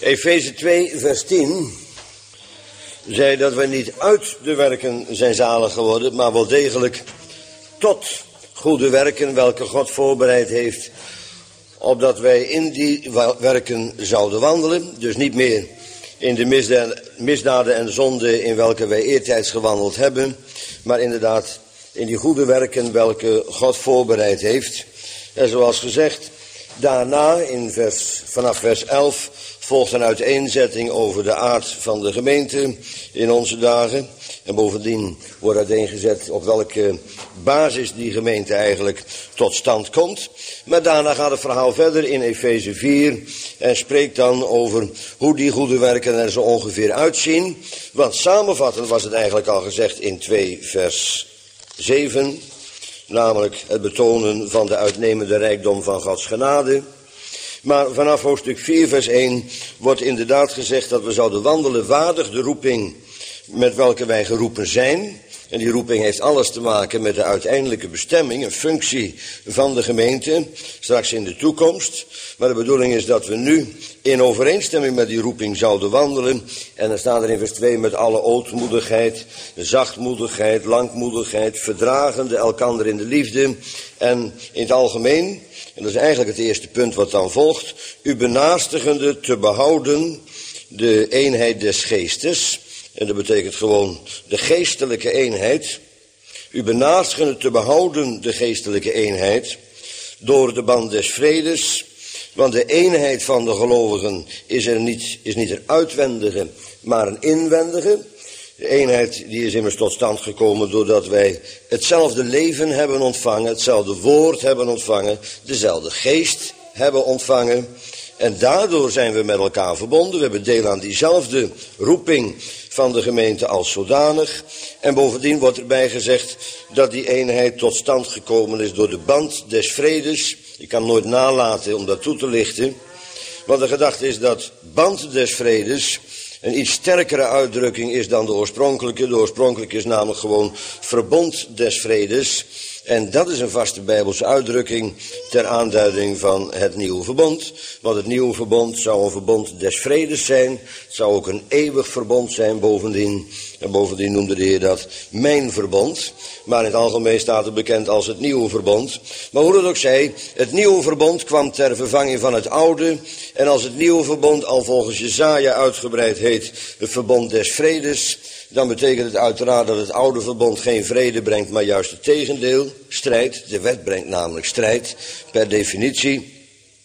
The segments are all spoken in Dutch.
Efeze 2, vers 10 zei dat wij niet uit de werken zijn zalig geworden, maar wel degelijk tot goede werken, welke God voorbereid heeft, opdat wij in die werken zouden wandelen. Dus niet meer in de misdaden en zonden in welke wij eertijds gewandeld hebben, maar inderdaad in die goede werken welke God voorbereid heeft. En zoals gezegd, daarna vanaf vers 11 volgt een uiteenzetting over de aard van de gemeente in onze dagen. En bovendien wordt uiteengezet op welke basis die gemeente eigenlijk tot stand komt. Maar daarna gaat het verhaal verder in Efeze 4 en spreekt dan over hoe die goede werken er zo ongeveer uitzien. Want samenvattend was het eigenlijk al gezegd in 2 vers 7, namelijk het betonen van de uitnemende rijkdom van Gods genade. Maar vanaf hoofdstuk 4 vers 1 wordt inderdaad gezegd dat we zouden wandelen waardig de roeping met welke wij geroepen zijn. En die roeping heeft alles te maken met de uiteindelijke bestemming, een functie van de gemeente, straks in de toekomst. Maar de bedoeling is dat we nu in overeenstemming met die roeping zouden wandelen. En dan staat er in vers 2 met alle ootmoedigheid, zachtmoedigheid, langmoedigheid, verdragende elkander in de liefde. En in het algemeen, en dat is eigenlijk het eerste punt wat dan volgt, u benaastigende te behouden de eenheid des geestes. En dat betekent gewoon de geestelijke eenheid. U benaastigende te behouden de geestelijke eenheid door de band des vredes. Want de eenheid van de gelovigen is niet een uitwendige, maar een inwendige. De eenheid die is immers tot stand gekomen doordat wij hetzelfde leven hebben ontvangen, hetzelfde woord hebben ontvangen, dezelfde geest hebben ontvangen. En daardoor zijn we met elkaar verbonden. We hebben deel aan diezelfde roeping van de gemeente als zodanig. En bovendien wordt erbij gezegd dat die eenheid tot stand gekomen is door de band des vredes. Ik kan nooit nalaten om dat toe te lichten. Want de gedachte is dat band des vredes een iets sterkere uitdrukking is dan de oorspronkelijke. De oorspronkelijke is namelijk gewoon verbond des vredes. En dat is een vaste Bijbelse uitdrukking ter aanduiding van het nieuwe verbond. Want het nieuwe verbond zou een verbond des vredes zijn. Het zou ook een eeuwig verbond zijn bovendien. En bovendien noemde de Heer dat mijn verbond. Maar in het algemeen staat het bekend als het nieuwe verbond. Maar hoe dat ook zij, het nieuwe verbond kwam ter vervanging van het oude. En als het nieuwe verbond al volgens Jesaja uitgebreid heet het verbond des vredes, dan betekent het uiteraard dat het oude verbond geen vrede brengt, maar juist het tegendeel, strijd. De wet brengt namelijk strijd, per definitie.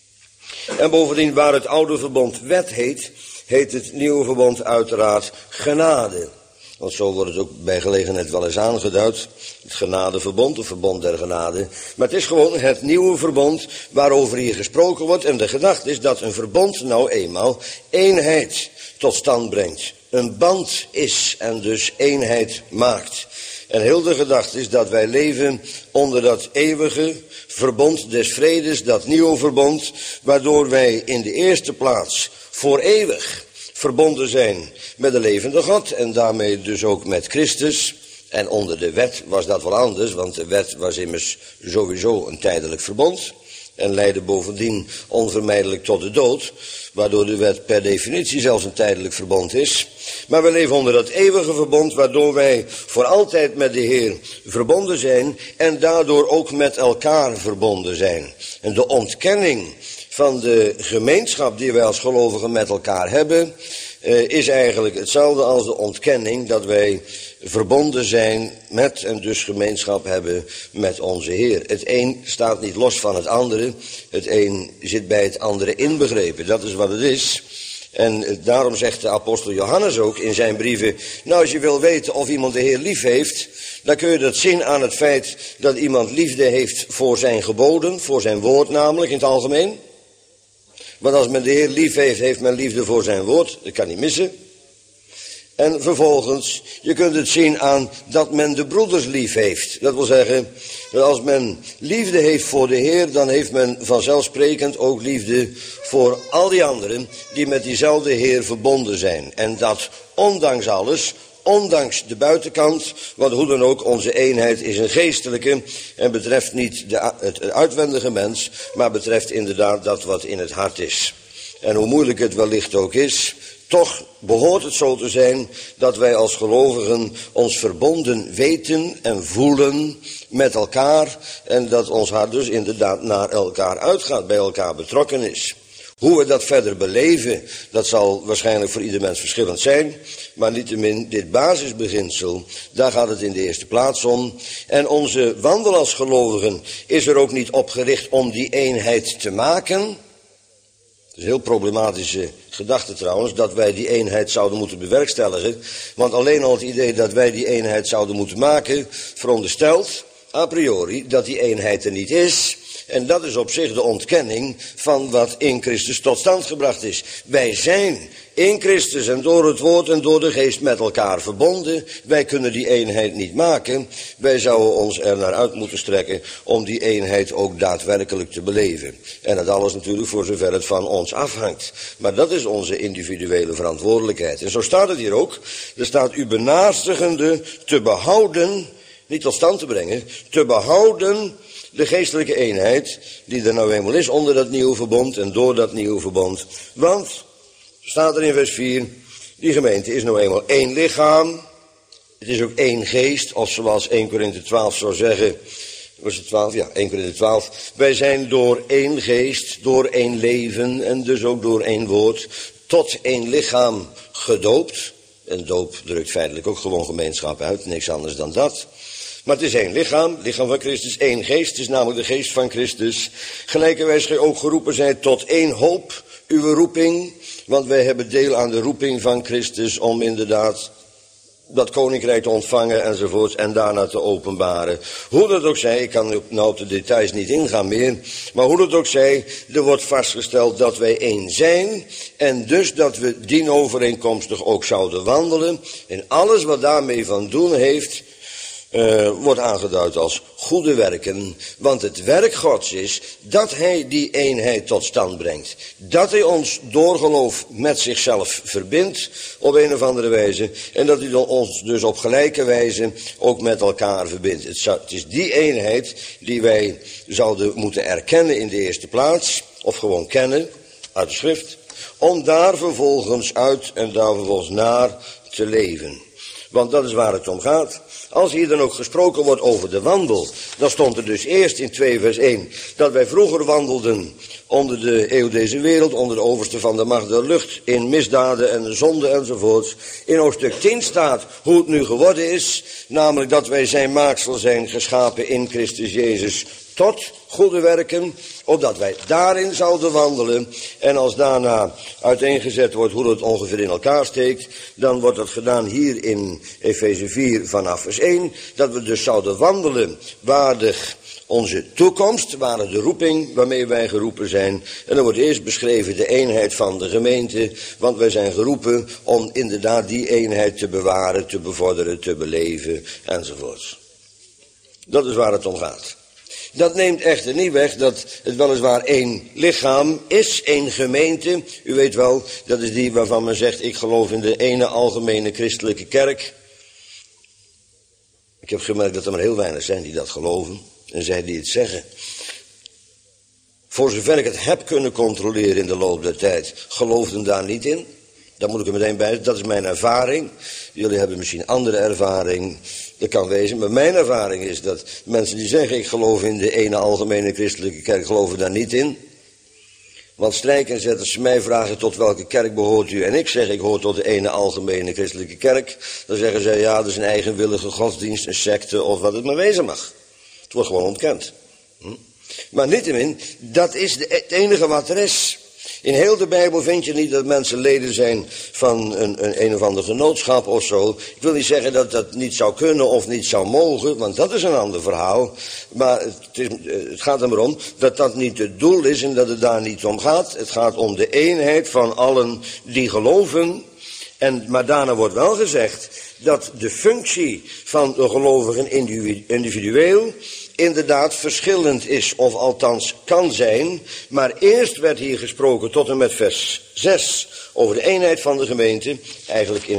En bovendien, waar het oude verbond wet heet, heet het nieuwe verbond uiteraard genade. Want zo wordt het ook bij gelegenheid wel eens aangeduid. Het genadeverbond, het verbond der genade. Maar het is gewoon het nieuwe verbond waarover hier gesproken wordt. En de gedachte is dat een verbond nou eenmaal eenheid tot stand brengt. Een band is en dus eenheid maakt. En heel de gedachte is dat wij leven onder dat eeuwige verbond des vredes, dat nieuwe verbond, waardoor wij in de eerste plaats voor eeuwig verbonden zijn met de levende God en daarmee dus ook met Christus. En onder de wet was dat wel anders, want de wet was immers sowieso een tijdelijk verbond en leidde bovendien onvermijdelijk tot de dood, waardoor de wet per definitie zelfs een tijdelijk verbond is. Maar we leven onder dat eeuwige verbond, waardoor wij voor altijd met de Heer verbonden zijn en daardoor ook met elkaar verbonden zijn. En de ontkenning van de gemeenschap die wij als gelovigen met elkaar hebben, is eigenlijk hetzelfde als de ontkenning dat wij verbonden zijn met en dus gemeenschap hebben met onze Heer. Het een staat niet los van het andere. Het een zit bij het andere inbegrepen. Dat is wat het is. En daarom zegt de apostel Johannes ook in zijn brieven, nou, als je wil weten of iemand de Heer lief heeft, dan kun je dat zien aan het feit dat iemand liefde heeft voor zijn geboden, voor zijn woord namelijk in het algemeen. Want als men de Heer lief heeft, heeft men liefde voor zijn woord. Dat kan niet missen. En vervolgens, je kunt het zien aan dat men de broeders lief heeft. Dat wil zeggen, dat als men liefde heeft voor de Heer, dan heeft men vanzelfsprekend ook liefde voor al die anderen die met diezelfde Heer verbonden zijn. En dat ondanks alles, ondanks de buitenkant, want hoe dan ook, onze eenheid is een geestelijke en betreft niet het uitwendige mens, maar betreft inderdaad dat wat in het hart is. En hoe moeilijk het wellicht ook is, toch behoort het zo te zijn dat wij als gelovigen ons verbonden weten en voelen met elkaar. En dat ons hart dus inderdaad naar elkaar uitgaat, bij elkaar betrokken is. Hoe we dat verder beleven, dat zal waarschijnlijk voor ieder mens verschillend zijn. Maar niettemin, dit basisbeginsel, daar gaat het in de eerste plaats om. En onze wandel als gelovigen is er ook niet op gericht om die eenheid te maken. Het is een heel problematische gedachte trouwens, dat wij die eenheid zouden moeten bewerkstelligen. Want alleen al het idee dat wij die eenheid zouden moeten maken, veronderstelt a priori dat die eenheid er niet is. En dat is op zich de ontkenning van wat in Christus tot stand gebracht is. Wij zijn in Christus en door het woord en door de geest met elkaar verbonden. Wij kunnen die eenheid niet maken. Wij zouden ons er naar uit moeten strekken om die eenheid ook daadwerkelijk te beleven. En dat alles natuurlijk voor zover het van ons afhangt. Maar dat is onze individuele verantwoordelijkheid. En zo staat het hier ook. Er staat u benaarstigende te behouden, niet tot stand te brengen, te behouden de geestelijke eenheid die er nou eenmaal is onder dat nieuwe verbond en door dat nieuwe verbond. Want, staat er in vers 4, die gemeente is nou eenmaal één lichaam. Het is ook één geest, of zoals 1 Korinthe 12 zou zeggen. Was het 12? Ja, 1 Korinthe 12. Wij zijn door één geest, door één leven en dus ook door één woord tot één lichaam gedoopt. En doop drukt feitelijk ook gewoon gemeenschap uit, niks anders dan dat. Maar het is één lichaam van Christus, één geest, het is namelijk de geest van Christus. Gelijkerwijs gij ook geroepen zijt tot één hoop, uw roeping. Want wij hebben deel aan de roeping van Christus om inderdaad dat koninkrijk te ontvangen enzovoorts en daarna te openbaren. Hoe dat ook zij, ik kan nou op de details niet ingaan meer, maar hoe dat ook zij, er wordt vastgesteld dat wij één zijn en dus dat we dienovereenkomstig ook zouden wandelen. En alles wat daarmee van doen heeft, wordt aangeduid als goede werken, want het werk Gods is dat hij die eenheid tot stand brengt. Dat hij ons door geloof met zichzelf verbindt op een of andere wijze en dat hij ons dus op gelijke wijze ook met elkaar verbindt. Het is die eenheid die wij zouden moeten erkennen in de eerste plaats, of gewoon kennen uit de schrift, om daar vervolgens uit en daar vervolgens naar te leven. Want dat is waar het om gaat. Als hier dan ook gesproken wordt over de wandel, dan stond er dus eerst in 2 vers 1 dat wij vroeger wandelden onder de eeuw deze wereld, onder de overste van de macht der lucht, in misdaden en zonde enzovoorts. In hoofdstuk 10 staat hoe het nu geworden is, namelijk dat wij zijn maaksel zijn, geschapen in Christus Jezus tot goede werken, opdat wij daarin zouden wandelen. En als daarna uiteengezet wordt hoe het ongeveer in elkaar steekt, dan wordt dat gedaan hier in Efeze 4 vanaf vers 1, dat we dus zouden wandelen waardig onze toekomst, waardig de roeping waarmee wij geroepen zijn. En dan wordt eerst beschreven de eenheid van de gemeente, want wij zijn geroepen om inderdaad die eenheid te bewaren, te bevorderen, te beleven enzovoorts. Dat is waar het om gaat. Dat neemt echter niet weg dat het weliswaar één lichaam is, één gemeente. U weet wel, dat is die waarvan men zegt, ik geloof in de ene algemene christelijke kerk. Ik heb gemerkt dat er maar heel weinig zijn die dat geloven. En zij die het zeggen. Voor zover ik het heb kunnen controleren in de loop der tijd, geloofden daar niet in. Daar moet ik er meteen bij zeggen, dat is mijn ervaring. Jullie hebben misschien andere ervaring, dat kan wezen. Maar mijn ervaring is dat mensen die zeggen, ik geloof in de ene algemene christelijke kerk, geloven daar niet in. Want strijkenzetters mij vragen tot welke kerk behoort u en ik zeg ik hoor tot de ene algemene christelijke kerk. Dan zeggen zij ja, dat is een eigenwillige godsdienst, een secte of wat het maar wezen mag. Het wordt gewoon ontkend. Maar niettemin, dat is het enige wat er is. In heel de Bijbel vind je niet dat mensen leden zijn van een of ander genootschap of zo. Ik wil niet zeggen dat dat niet zou kunnen of niet zou mogen, want dat is een ander verhaal. Maar het gaat er maar om dat dat niet het doel is en dat het daar niet om gaat. Het gaat om de eenheid van allen die geloven. Maar daarna wordt wel gezegd dat de functie van de gelovigen individueel inderdaad verschillend is, of althans kan zijn. Maar eerst werd hier gesproken tot en met vers 6 over de eenheid van de gemeente. Eigenlijk in het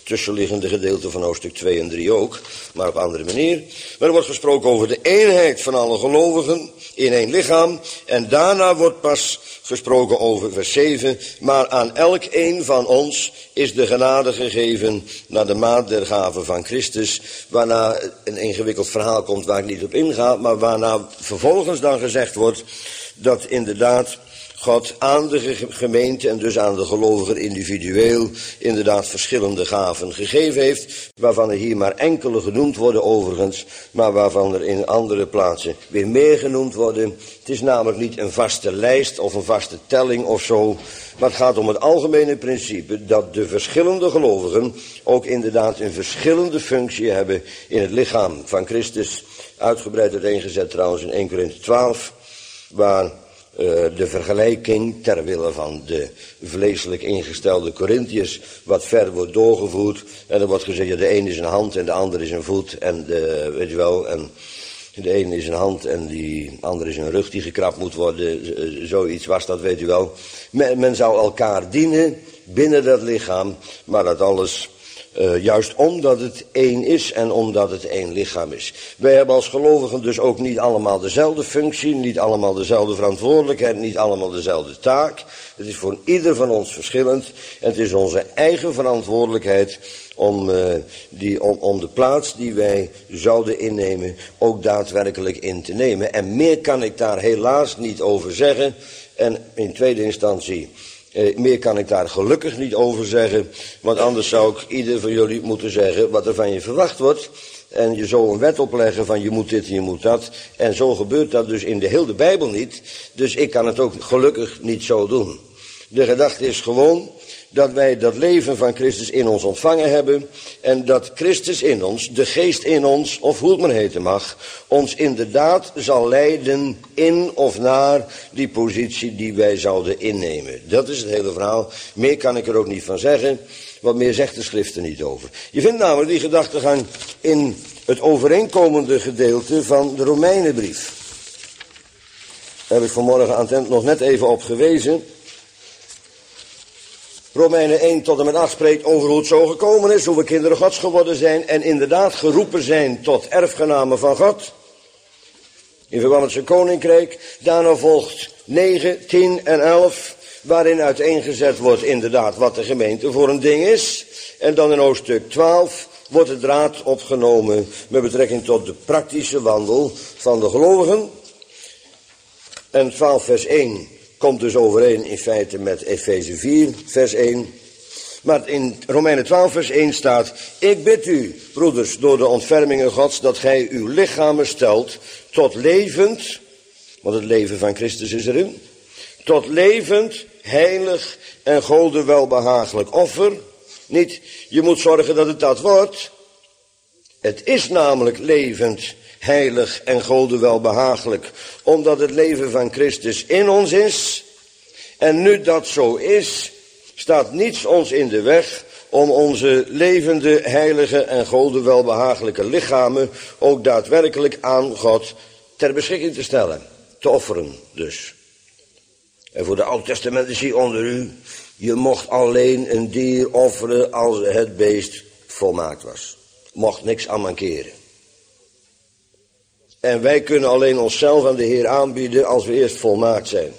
tussenliggende gedeelte van hoofdstuk 2 en 3 ook, maar op andere manier. Maar er wordt gesproken over de eenheid van alle gelovigen in één lichaam. En daarna wordt pas gesproken over vers 7. Maar aan elk een van ons is de genade gegeven naar de maat der gave van Christus. Waarna een ingewikkeld verhaal komt waar ik niet op inga, maar waarna vervolgens dan gezegd wordt dat inderdaad God aan de gemeente en dus aan de gelovigen individueel inderdaad verschillende gaven gegeven heeft, waarvan er hier maar enkele genoemd worden overigens, maar waarvan er in andere plaatsen weer meer genoemd worden. Het is namelijk niet een vaste lijst of een vaste telling of zo, maar het gaat om het algemene principe dat de verschillende gelovigen ook inderdaad een verschillende functie hebben in het lichaam van Christus. Uitgebreid uiteengezet trouwens in 1 Korinthe 12, waar de vergelijking ter wille van de vleeselijk ingestelde Corinthiërs wat ver wordt doorgevoerd. En er wordt gezegd, ja, de een is een hand en de ander is een voet. En weet je wel, en de ene is een hand en die andere is een rug die gekrapt moet worden. Zoiets was dat, weet u wel. Men zou elkaar dienen binnen dat lichaam, maar dat alles juist omdat het één is en omdat het één lichaam is. Wij hebben als gelovigen dus ook niet allemaal dezelfde functie, niet allemaal dezelfde verantwoordelijkheid, niet allemaal dezelfde taak. Het is voor ieder van ons verschillend en het is onze eigen verantwoordelijkheid om de plaats die wij zouden innemen ook daadwerkelijk in te nemen. En meer kan ik daar helaas niet over zeggen. En in tweede instantie, meer kan ik daar gelukkig niet over zeggen, want anders zou ik ieder van jullie moeten zeggen wat er van je verwacht wordt. En je zo een wet opleggen van je moet dit en je moet dat. En zo gebeurt dat dus in de hele Bijbel niet. Dus ik kan het ook gelukkig niet zo doen. De gedachte is gewoon dat wij dat leven van Christus in ons ontvangen hebben. En dat Christus in ons, de geest in ons, of hoe het maar heten mag, ons inderdaad zal leiden in of naar die positie die wij zouden innemen. Dat is het hele verhaal. Meer kan ik er ook niet van zeggen. Wat meer zegt de schrift er niet over. Je vindt namelijk die gedachtegang in het overeenkomende gedeelte van de Romeinenbrief. Daar heb ik vanmorgen aan het eind nog net even op gewezen. Romeinen 1 tot en met 8 spreekt over hoe het zo gekomen is, hoe we kinderen Gods geworden zijn en inderdaad geroepen zijn tot erfgenamen van God. In verband met zijn koninkrijk. Daarna volgt 9, 10 en 11, waarin uiteengezet wordt inderdaad wat de gemeente voor een ding is. En dan in hoofdstuk 12 wordt de draad opgenomen met betrekking tot de praktische wandel van de gelovigen. En 12 vers 1 komt dus overeen in feite met Efeze 4 vers 1. Maar in Romeinen 12 vers 1 staat: ik bid u, broeders, door de ontfermingen Gods, dat gij uw lichamen stelt tot levend, want het leven van Christus is erin, tot levend, heilig en Gode welbehagelijk offer. Niet, je moet zorgen dat het dat wordt. Het is namelijk levend, heilig en Gode welbehagelijk, omdat het leven van Christus in ons is. En nu dat zo is, staat niets ons in de weg om onze levende, heilige en Gode welbehagelijke lichamen ook daadwerkelijk aan God ter beschikking te stellen. Te offeren dus. En voor de Oud-testamentici onder u, je mocht alleen een dier offeren als het beest volmaakt was. Mocht niks aan mankeren. En wij kunnen alleen onszelf aan de Heer aanbieden als we eerst volmaakt zijn.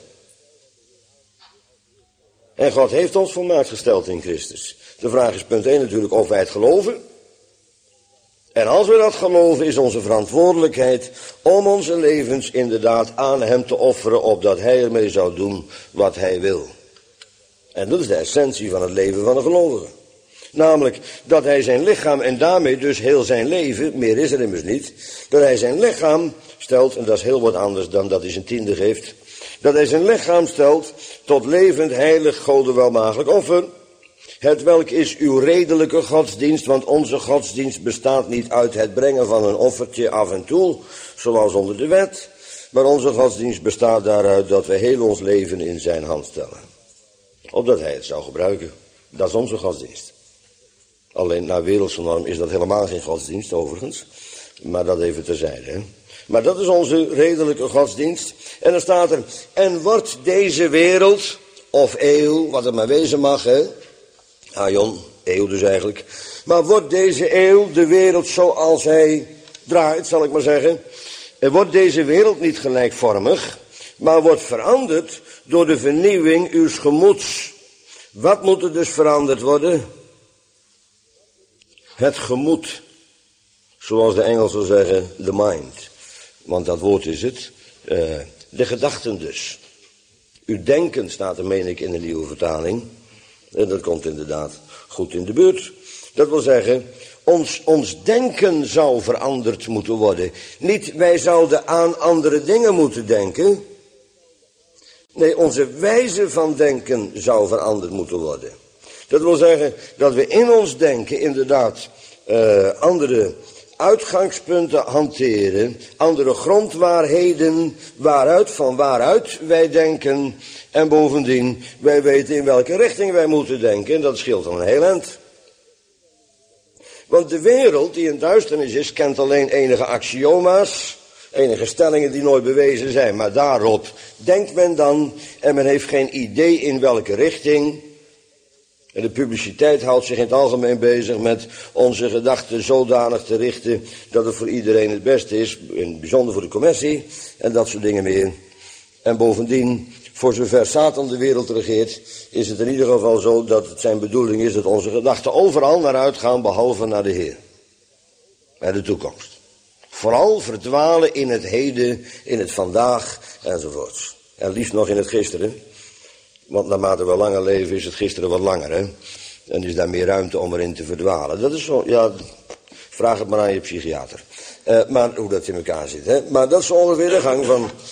En God heeft ons volmaakt gesteld in Christus. De vraag is punt 1 natuurlijk of wij het geloven. En als we dat geloven is onze verantwoordelijkheid om onze levens inderdaad aan hem te offeren, opdat hij ermee zou doen wat hij wil. En dat is de essentie van het leven van een gelovige. Namelijk dat hij zijn lichaam en daarmee dus heel zijn leven, meer is er immers niet, dat hij zijn lichaam stelt, en dat is heel wat anders dan dat hij zijn tiende geeft, dat hij zijn lichaam stelt tot levend, heilig, Gode welbehagelijk offer, hetwelk is uw redelijke godsdienst, want onze godsdienst bestaat niet uit het brengen van een offertje af en toe, zoals onder de wet, maar onze godsdienst bestaat daaruit dat we heel ons leven in zijn hand stellen. Opdat hij het zou gebruiken. Dat is onze godsdienst. Alleen naar wereldse norm is dat helemaal geen godsdienst overigens, maar dat even terzijde. Hè? Maar dat is onze redelijke godsdienst. En dan staat er, en wordt deze wereld, of eeuw, wat het maar wezen mag, hè, Aion, eeuw dus eigenlijk. Maar wordt deze eeuw de wereld zoals hij draait, zal ik maar zeggen. En wordt deze wereld niet gelijkvormig, maar wordt veranderd door de vernieuwing uws gemoeds. Wat moet er dus veranderd worden? Het gemoed. Zoals de Engels zou zeggen, the mind. Want dat woord is het. De gedachten dus. Uw denken staat er, meen ik, in de nieuwe vertaling. En dat komt inderdaad goed in de buurt. Dat wil zeggen, ons denken zou veranderd moeten worden. Niet wij zouden aan andere dingen moeten denken. Nee, onze wijze van denken zou veranderd moeten worden. Dat wil zeggen dat we in ons denken inderdaad andere uitgangspunten hanteren, andere grondwaarheden van waaruit wij denken. En bovendien, wij weten in welke richting wij moeten denken. En dat scheelt al een heel eind. Want de wereld die in duisternis is, kent alleen enige axioma's, enige stellingen die nooit bewezen zijn. Maar daarop denkt men dan en men heeft geen idee in welke richting. En de publiciteit houdt zich in het algemeen bezig met onze gedachten zodanig te richten dat het voor iedereen het beste is, in het bijzonder voor de commercie en dat soort dingen meer. En bovendien, voor zover Satan de wereld regeert, is het in ieder geval zo dat het zijn bedoeling is dat onze gedachten overal naar uitgaan behalve naar de Heer. En de toekomst. Vooral verdwalen in het heden, in het vandaag enzovoorts. En liefst nog in het gisteren. Want naarmate we langer leven is het gisteren wat langer, hè. En is daar meer ruimte om erin te verdwalen. Dat is zo, ja, vraag het maar aan je psychiater. Maar hoe dat in elkaar zit, hè. Maar dat is ongeveer de gang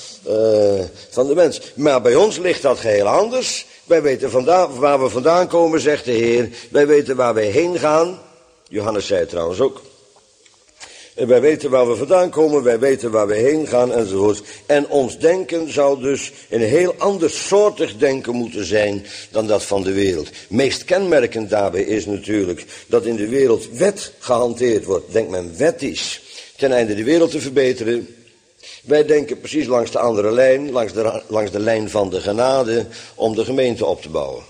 van de mens. Maar bij ons ligt dat geheel anders. Wij weten waar we vandaan komen, zegt de Heer. Wij weten waar wij heen gaan. Johannes zei het trouwens ook. En wij weten waar we vandaan komen, wij weten waar we heen gaan enzovoort. En ons denken zou dus een heel andersoortig denken moeten zijn dan dat van de wereld. Meest kenmerkend daarbij is natuurlijk dat in de wereld wet gehanteerd wordt. Denkt men wettisch, ten einde de wereld te verbeteren. Wij denken precies langs de andere lijn, langs de lijn van de genade, om de gemeente op te bouwen.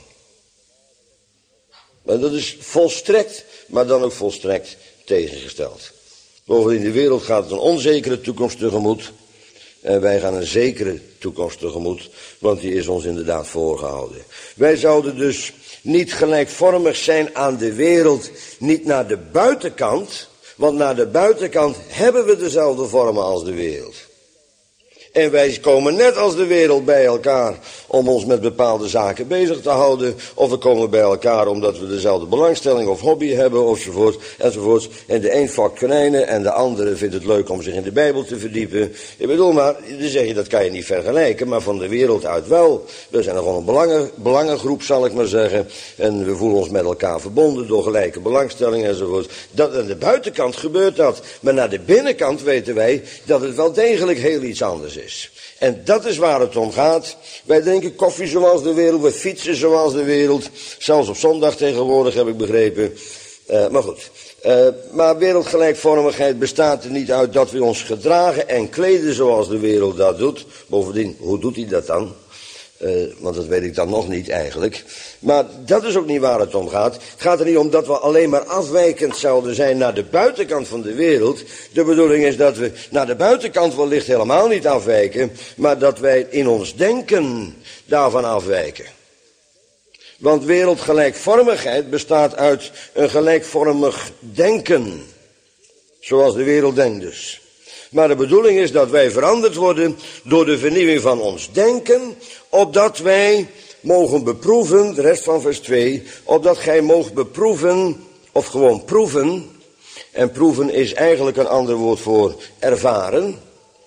Maar dat is volstrekt, maar dan ook volstrekt tegengesteld. Bovendien, de wereld gaat een onzekere toekomst tegemoet. En wij gaan een zekere toekomst tegemoet, want die is ons inderdaad voorgehouden. Wij zouden dus niet gelijkvormig zijn aan de wereld, niet naar de buitenkant. Want naar de buitenkant hebben we dezelfde vormen als de wereld. En wij komen net als de wereld bij elkaar om ons met bepaalde zaken bezig te houden. Of we komen bij elkaar omdat we dezelfde belangstelling of hobby hebben enzovoort. En de een fokt konijnen en de andere vindt het leuk om zich in de Bijbel te verdiepen. Ik bedoel maar, dan zeg je dat kan je niet vergelijken, maar van de wereld uit wel. We zijn gewoon een belangengroep, zal ik maar zeggen. En we voelen ons met elkaar verbonden door gelijke belangstelling enzovoort. Dat aan de buitenkant gebeurt dat. Maar naar de binnenkant weten wij dat het wel degelijk heel iets anders is. En dat is waar het om gaat. Wij drinken koffie zoals de wereld, we fietsen zoals de wereld. Zelfs op zondag tegenwoordig, heb ik begrepen. Maar goed. Maar wereldgelijkvormigheid bestaat er niet uit dat we ons gedragen en kleden zoals de wereld dat doet. Bovendien, hoe doet hij dat dan? Want dat weet ik dan nog niet eigenlijk. Maar dat is ook niet waar het om gaat. Het gaat er niet om dat we alleen maar afwijkend zouden zijn naar de buitenkant van de wereld. De bedoeling is dat we naar de buitenkant wellicht helemaal niet afwijken, maar dat wij in ons denken daarvan afwijken. Want wereldgelijkvormigheid bestaat uit een gelijkvormig denken. Zoals de wereld denkt dus. Maar de bedoeling is dat wij veranderd worden door de vernieuwing van ons denken, opdat wij mogen beproeven, de rest van vers 2, opdat gij moogt beproeven, of gewoon proeven, en proeven is eigenlijk een ander woord voor ervaren.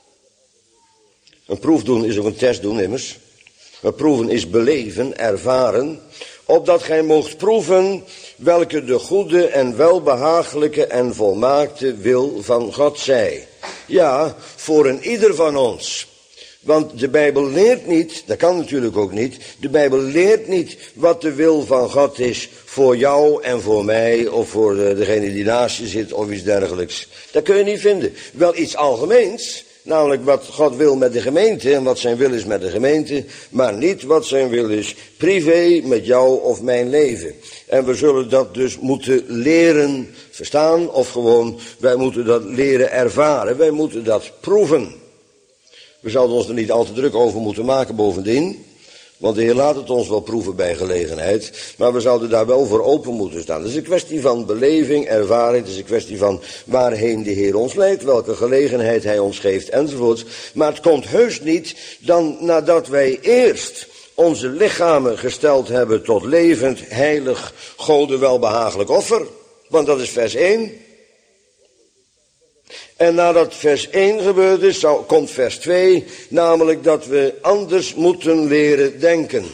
Een proef doen is ook een test doen immers. Maar proeven is beleven, ervaren, opdat gij moogt proeven welke de goede en welbehagelijke en volmaakte wil van God zij. Ja, voor een ieder van ons. Want de Bijbel leert niet, dat kan natuurlijk ook niet, de Bijbel leert niet wat de wil van God is voor jou en voor mij of voor degene die naast je zit of iets dergelijks. Dat kun je niet vinden. Wel iets algemeens, Namelijk wat God wil met de gemeente en wat zijn wil is met de gemeente, maar niet wat zijn wil is privé met jou of mijn leven. En we zullen dat dus moeten leren verstaan of gewoon, wij moeten dat leren ervaren, wij moeten dat proeven. We zouden ons er niet al te druk over moeten maken bovendien, want de Heer laat het ons wel proeven bij gelegenheid, maar we zouden daar wel voor open moeten staan. Het is een kwestie van beleving, ervaring, het is een kwestie van waarheen de Heer ons leidt, welke gelegenheid Hij ons geeft enzovoort. Maar het komt heus niet dan nadat wij eerst onze lichamen gesteld hebben tot levend, heilig, Gode welbehagelijk offer, want dat is vers 1. En nadat vers 1 gebeurd is, komt vers 2, namelijk dat we anders moeten leren denken.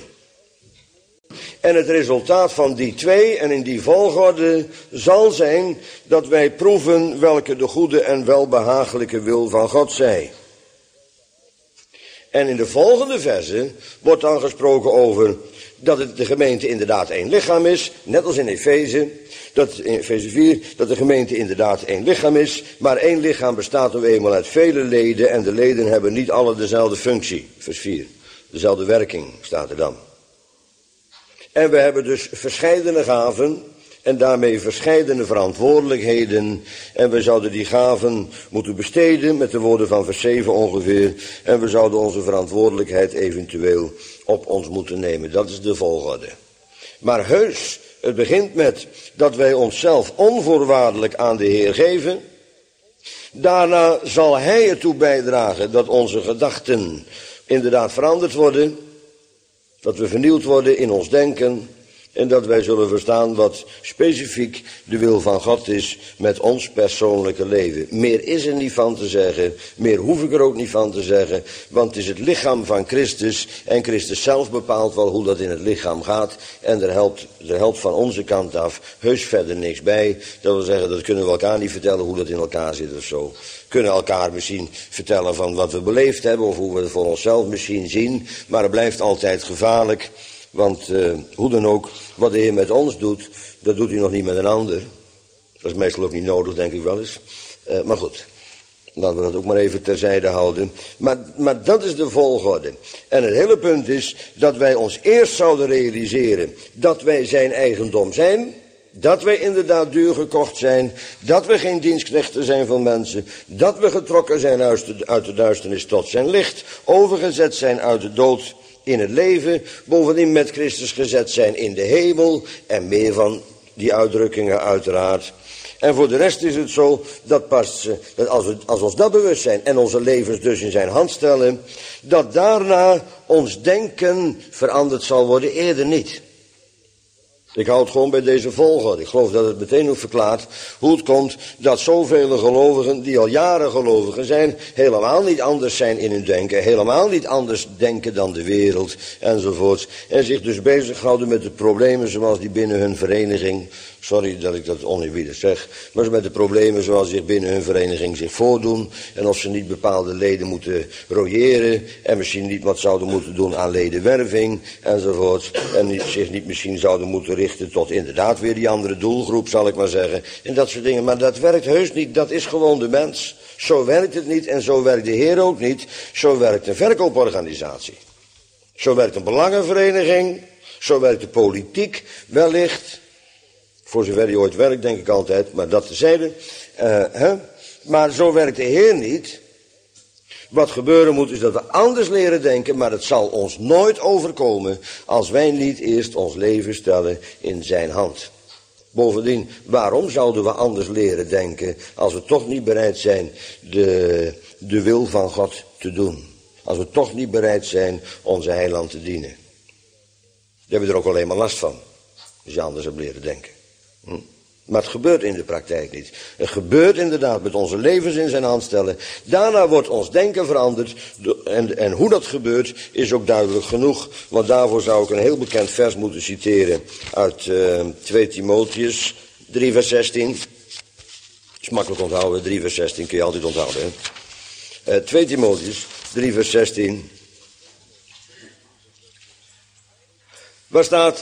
En het resultaat van die 2 en in die volgorde zal zijn dat wij proeven welke de goede en welbehagelijke wil van God zij. En in de volgende verse wordt dan gesproken over dat de gemeente inderdaad één lichaam is, net als in Efeze. Dat in Efeze 4, dat de gemeente inderdaad één lichaam is, maar één lichaam bestaat nu eenmaal uit vele leden en de leden hebben niet alle dezelfde functie. Vers 4, dezelfde werking staat er dan. En we hebben dus verscheidene gaven en daarmee verscheidene verantwoordelijkheden en we zouden die gaven moeten besteden met de woorden van vers 7 ongeveer en we zouden onze verantwoordelijkheid eventueel op ons moeten nemen. Dat is de volgorde. Maar heus, het begint met dat wij onszelf onvoorwaardelijk aan de Heer geven. Daarna zal Hij ertoe bijdragen dat onze gedachten inderdaad veranderd worden. Dat we vernieuwd worden in ons denken. En dat wij zullen verstaan wat specifiek de wil van God is met ons persoonlijke leven. Meer is er niet van te zeggen, meer hoef ik er ook niet van te zeggen. Want het is het lichaam van Christus en Christus zelf bepaalt wel hoe dat in het lichaam gaat. En er helpt van onze kant af heus verder niks bij. Dat wil zeggen, dat kunnen we elkaar niet vertellen hoe dat in elkaar zit of zo. Kunnen elkaar misschien vertellen van wat we beleefd hebben of hoe we het voor onszelf misschien zien. Maar het blijft altijd gevaarlijk. Want hoe dan ook, wat de Heer met ons doet, dat doet hij nog niet met een ander. Dat is meestal ook niet nodig, denk ik wel eens. Maar goed, laten we dat ook maar even terzijde houden. Maar dat is de volgorde. En het hele punt is dat wij ons eerst zouden realiseren dat wij zijn eigendom zijn. Dat wij inderdaad duur gekocht zijn. Dat we geen dienstknechten zijn van mensen. Dat we getrokken zijn uit de duisternis tot zijn licht. Overgezet zijn uit de dood in het leven, bovendien met Christus gezet zijn in de hemel en meer van die uitdrukkingen uiteraard. En voor de rest is het zo dat pas dat als ons dat bewust zijn en onze levens dus in zijn hand stellen, dat daarna ons denken veranderd zal worden, eerder niet. Ik hou het gewoon bij deze volgorde. Ik geloof dat het meteen ook verklaart hoe het komt dat zoveel gelovigen, die al jaren gelovigen zijn, helemaal niet anders zijn in hun denken, helemaal niet anders denken dan de wereld enzovoort. En zich dus bezighouden met de problemen zoals die binnen hun vereniging, sorry dat ik dat oneerbiedig zeg, maar met de problemen zoals zich binnen hun vereniging zich voordoen. En of ze niet bepaalde leden moeten royeren en misschien niet wat zouden moeten doen aan ledenwerving enzovoort. En zich niet misschien zouden moeten richten tot inderdaad weer die andere doelgroep, zal ik maar zeggen. En dat soort dingen. Maar dat werkt heus niet. Dat is gewoon de mens. Zo werkt het niet en zo werkt de Heer ook niet. Zo werkt een verkooporganisatie. Zo werkt een belangenvereniging. Zo werkt de politiek wellicht. Voor zover die ooit werkt, denk ik altijd. Maar dat tezijde. Maar zo werkt de Heer niet. Wat gebeuren moet is dat we anders leren denken, maar het zal ons nooit overkomen als wij niet eerst ons leven stellen in zijn hand. Bovendien, waarom zouden we anders leren denken als we toch niet bereid zijn de wil van God te doen? Als we toch niet bereid zijn onze heiland te dienen. Daar hebben we er ook alleen maar last van, als je anders hebt leren denken. Maar het gebeurt in de praktijk niet. Het gebeurt inderdaad met onze levens in zijn hand stellen. Daarna wordt ons denken veranderd. En hoe dat gebeurt is ook duidelijk genoeg. Want daarvoor zou ik een heel bekend vers moeten citeren uit 2 Timotheus 3 vers 16. Dat is makkelijk onthouden, 3 vers 16 kun je altijd onthouden. 2 Timotheus 3 vers 16. Waar staat: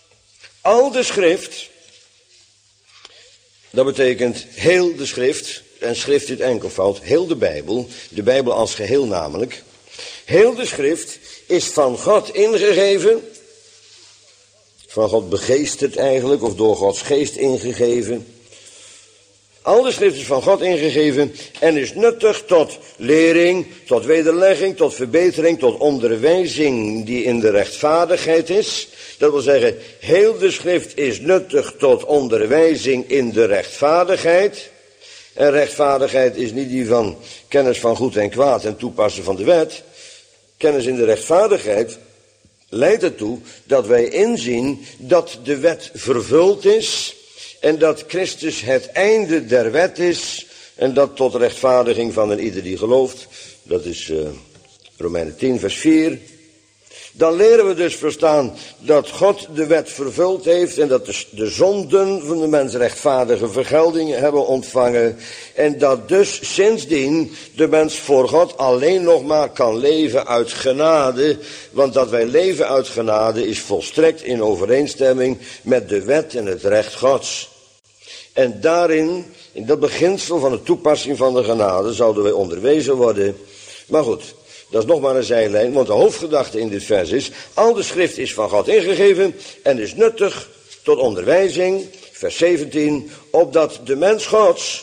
al de schrift. Dat betekent heel de schrift, en schrift in het enkelvoud, heel de Bijbel als geheel namelijk. Heel de schrift is van God ingegeven, van God begeesterd eigenlijk, of door Gods geest ingegeven. Al de schrift is van God ingegeven en is nuttig tot lering, tot wederlegging, tot verbetering, tot onderwijzing die in de rechtvaardigheid is. Dat wil zeggen, heel de schrift is nuttig tot onderwijzing in de rechtvaardigheid. En rechtvaardigheid is niet die van kennis van goed en kwaad en toepassen van de wet. Kennis in de rechtvaardigheid leidt ertoe dat wij inzien dat de wet vervuld is en dat Christus het einde der wet is en dat tot rechtvaardiging van een ieder die gelooft. Dat is Romeinen 10 vers 4. Dan leren we dus verstaan dat God de wet vervuld heeft en dat de zonden van de mens rechtvaardige vergelding hebben ontvangen. En dat dus sindsdien de mens voor God alleen nog maar kan leven uit genade. Want dat wij leven uit genade is volstrekt in overeenstemming met de wet en het recht Gods. En daarin, in dat beginsel van de toepassing van de genade, zouden wij onderwezen worden. Maar goed. Dat is nog maar een zijlijn, want de hoofdgedachte in dit vers is, al de schrift is van God ingegeven en is nuttig tot onderwijzing, vers 17, opdat de mens Gods,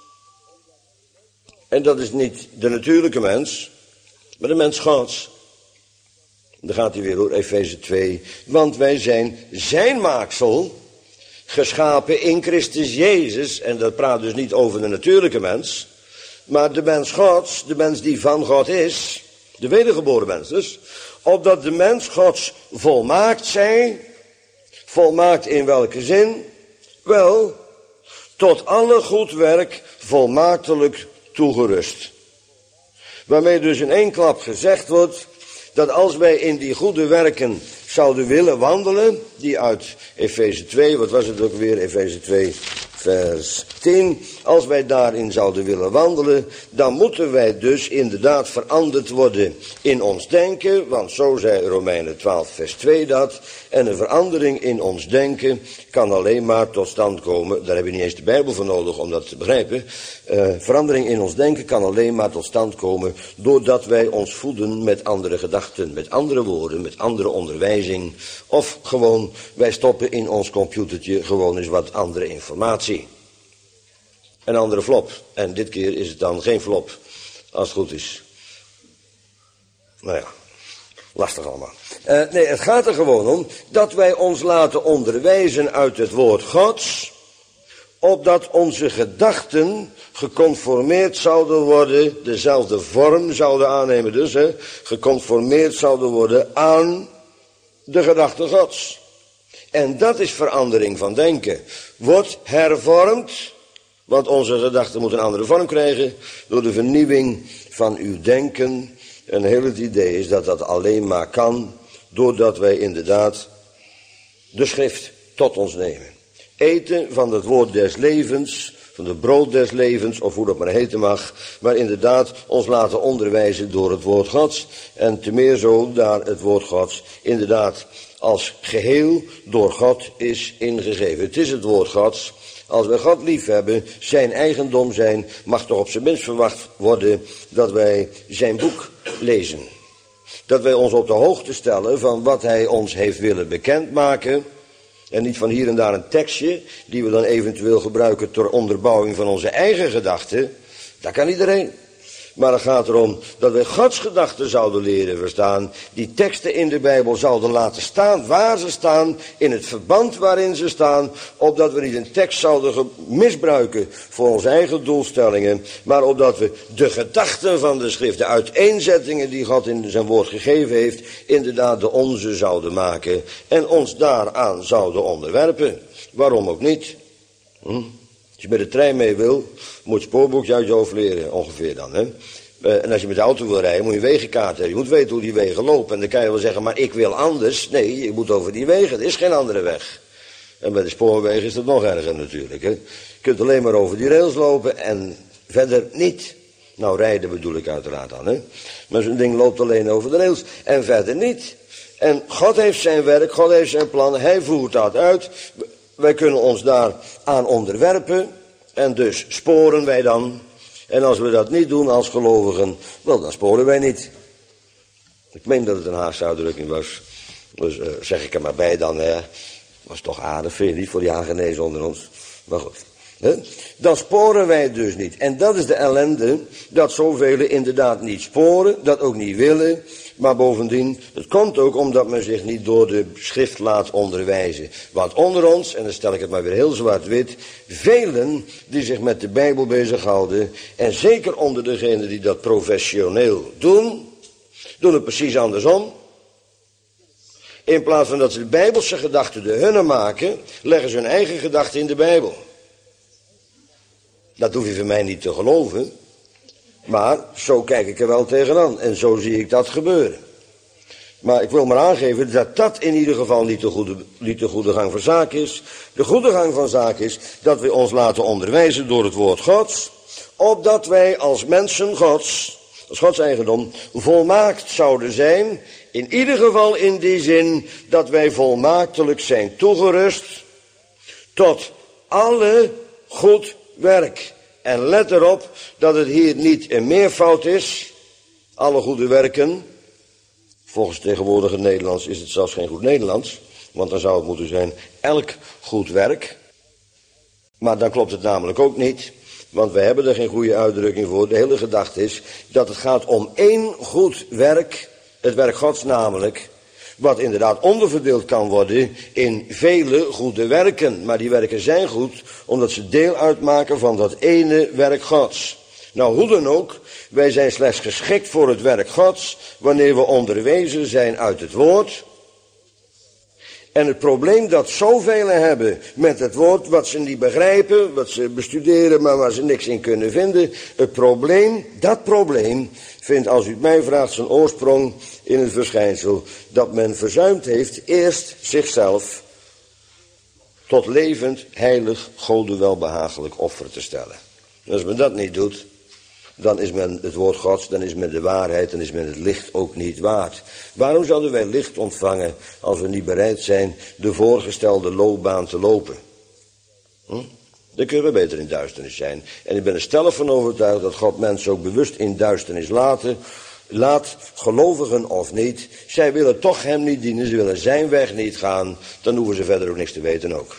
en dat is niet de natuurlijke mens, maar de mens Gods, dan gaat hij weer door Efeze 2, want wij zijn zijn maaksel, geschapen in Christus Jezus, en dat praat dus niet over de natuurlijke mens, maar de mens Gods, de mens die van God is, de wedergeboren mens dus, opdat de mens Gods volmaakt zij. Volmaakt in welke zin? Wel, tot alle goed werk volmaaktelijk toegerust. Waarmee dus in één klap gezegd wordt, dat als wij in die goede werken zouden willen wandelen, die uit Efeze 2, wat was het ook weer, Efeze 2 vers 10, als wij daarin zouden willen wandelen, dan moeten wij dus inderdaad veranderd worden in ons denken, want zo zei Romeinen 12 vers 2 dat, en een verandering in ons denken kan alleen maar tot stand komen, daar heb je niet eens de Bijbel voor nodig om dat te begrijpen, verandering in ons denken kan alleen maar tot stand komen doordat wij ons voeden met andere gedachten, met andere woorden, met andere onderwijzing, of gewoon wij stoppen in ons computertje gewoon eens wat andere informatie. Een andere flop. En dit keer is het dan geen flop, als het goed is. Nou ja, lastig allemaal. Nee, het gaat er gewoon om dat wij ons laten onderwijzen uit het woord Gods, opdat onze gedachten geconformeerd zouden worden, dezelfde vorm zouden aannemen dus, geconformeerd zouden worden aan de gedachten Gods. En dat is verandering van denken. Wordt hervormd, want onze gedachten moeten een andere vorm krijgen, door de vernieuwing van uw denken. En heel het idee is dat dat alleen maar kan, doordat wij inderdaad de schrift tot ons nemen. Eten van het woord des levens, van het brood des levens, of hoe dat maar heten mag, maar inderdaad ons laten onderwijzen door het woord Gods. En te meer zo daar het woord Gods inderdaad als geheel door God is ingegeven. Het is het woord Gods. Als wij God lief hebben, zijn eigendom zijn, mag toch op zijn minst verwacht worden dat wij zijn boek lezen. Dat wij ons op de hoogte stellen van wat hij ons heeft willen bekendmaken. En niet van hier en daar een tekstje, die we dan eventueel gebruiken ter onderbouwing van onze eigen gedachten. Dat kan iedereen. Maar het gaat erom dat wij Gods gedachten zouden leren verstaan, die teksten in de Bijbel zouden laten staan waar ze staan, in het verband waarin ze staan, opdat we niet een tekst zouden misbruiken voor onze eigen doelstellingen, maar opdat we de gedachten van de schrift, de uiteenzettingen die God in zijn woord gegeven heeft, inderdaad de onze zouden maken en ons daaraan zouden onderwerpen. Waarom ook niet? Als je met de trein mee wil, moet je het spoorboekje uit je hoofd leren, ongeveer dan. Hè? En als je met de auto wil rijden, moet je een wegenkaart hebben. Je moet weten hoe die wegen lopen. En dan kan je wel zeggen, maar ik wil anders. Nee, je moet over die wegen. Er is geen andere weg. En bij de spoorwegen is dat nog erger natuurlijk. Hè? Je kunt alleen maar over die rails lopen en verder niet. Nou, rijden bedoel ik uiteraard dan. Hè? Maar zo'n ding loopt alleen over de rails en verder niet. En God heeft zijn werk, God heeft zijn plan, hij voert dat uit. Wij kunnen ons daar aan onderwerpen. En dus sporen wij dan. En als we dat niet doen als gelovigen, wel, dan sporen wij niet. Ik meen dat het een Haagse uitdrukking was. Dus zeg ik er maar bij dan, hè. Was toch aardig, vind je niet, voor die Hagenezen onder ons. Maar goed. Dan sporen wij dus niet. En dat is de ellende, dat zoveel inderdaad niet sporen, dat ook niet willen. Maar bovendien, het komt ook omdat men zich niet door de schrift laat onderwijzen. Want onder ons, en dan stel ik het maar weer heel zwart-wit, velen die zich met de Bijbel bezighouden, en zeker onder degenen die dat professioneel doen het precies andersom. In plaats van dat ze de Bijbelse gedachten de hunne maken, leggen ze hun eigen gedachten in de Bijbel. Dat hoef je van mij niet te geloven. Maar zo kijk ik er wel tegenaan. En zo zie ik dat gebeuren. Maar ik wil maar aangeven dat dat in ieder geval niet de goede gang van zaak is. De goede gang van zaak is dat we ons laten onderwijzen door het woord Gods. Opdat wij als mensen Gods, als Gods eigendom, volmaakt zouden zijn. In ieder geval in die zin dat wij volmaaktelijk zijn toegerust tot alle goed werk. En let erop dat het hier niet een meervoud is. Alle goede werken. Volgens tegenwoordige Nederlands is het zelfs geen goed Nederlands. Want dan zou het moeten zijn elk goed werk. Maar dan klopt het namelijk ook niet. Want we hebben er geen goede uitdrukking voor. De hele gedachte is dat het gaat om één goed werk. Het werk Gods namelijk. Wat inderdaad onderverdeeld kan worden in vele goede werken. Maar die werken zijn goed omdat ze deel uitmaken van dat ene werk Gods. Nou, hoe dan ook, wij zijn slechts geschikt voor het werk Gods wanneer we onderwezen zijn uit het woord. En het probleem dat zoveel hebben met het woord, wat ze niet begrijpen, wat ze bestuderen, maar waar ze niks in kunnen vinden. Dat probleem vindt, als u het mij vraagt, zijn oorsprong in het verschijnsel dat men verzuimd heeft eerst zichzelf tot levend, heilig, Gode welbehagelijk offer te stellen. En als men dat niet doet, dan is men het woord Gods, dan is men de waarheid, dan is men het licht ook niet waard. Waarom zouden wij licht ontvangen als we niet bereid zijn de voorgestelde loopbaan te lopen? Dan kunnen we beter in duisternis zijn. En ik ben er stellig van overtuigd dat God mensen ook bewust in duisternis laat, gelovigen of niet. Zij willen toch hem niet dienen, ze willen zijn weg niet gaan. Dan hoeven ze verder ook niks te weten ook.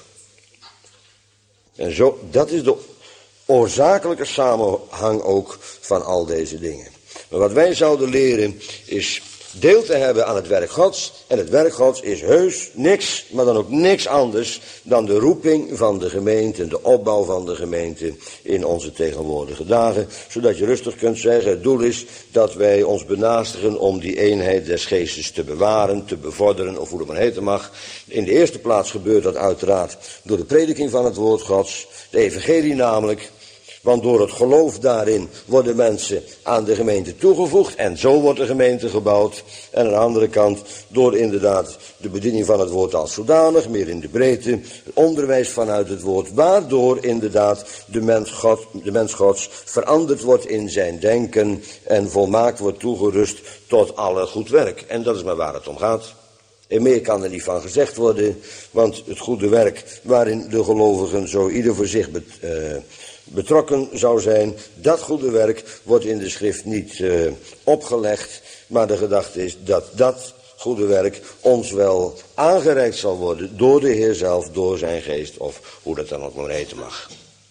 En zo, dat is de oorzakelijke samenhang ook van al deze dingen. Maar wat wij zouden leren is deel te hebben aan het werk Gods. En het werk Gods is heus niks, maar dan ook niks anders dan de roeping van de gemeente en de opbouw van de gemeente in onze tegenwoordige dagen. Zodat je rustig kunt zeggen, het doel is dat wij ons benaastigen om die eenheid des geestes te bewaren, te bevorderen, of hoe dat maar heten mag. In de eerste plaats gebeurt dat uiteraard door de prediking van het woord Gods, de evangelie namelijk. Want door het geloof daarin worden mensen aan de gemeente toegevoegd en zo wordt de gemeente gebouwd. En aan de andere kant door inderdaad de bediening van het woord als zodanig, meer in de breedte, het onderwijs vanuit het woord, waardoor inderdaad de mens Gods veranderd wordt in zijn denken en volmaakt wordt toegerust tot alle goed werk. En dat is maar waar het om gaat. En meer kan er niet van gezegd worden, want het goede werk waarin de gelovigen zo ieder voor zich betrokken zou zijn, dat goede werk wordt in de schrift niet opgelegd, maar de gedachte is dat dat goede werk ons wel aangereikt zal worden door de Heer zelf, door zijn geest, of hoe dat dan ook maar heten mag.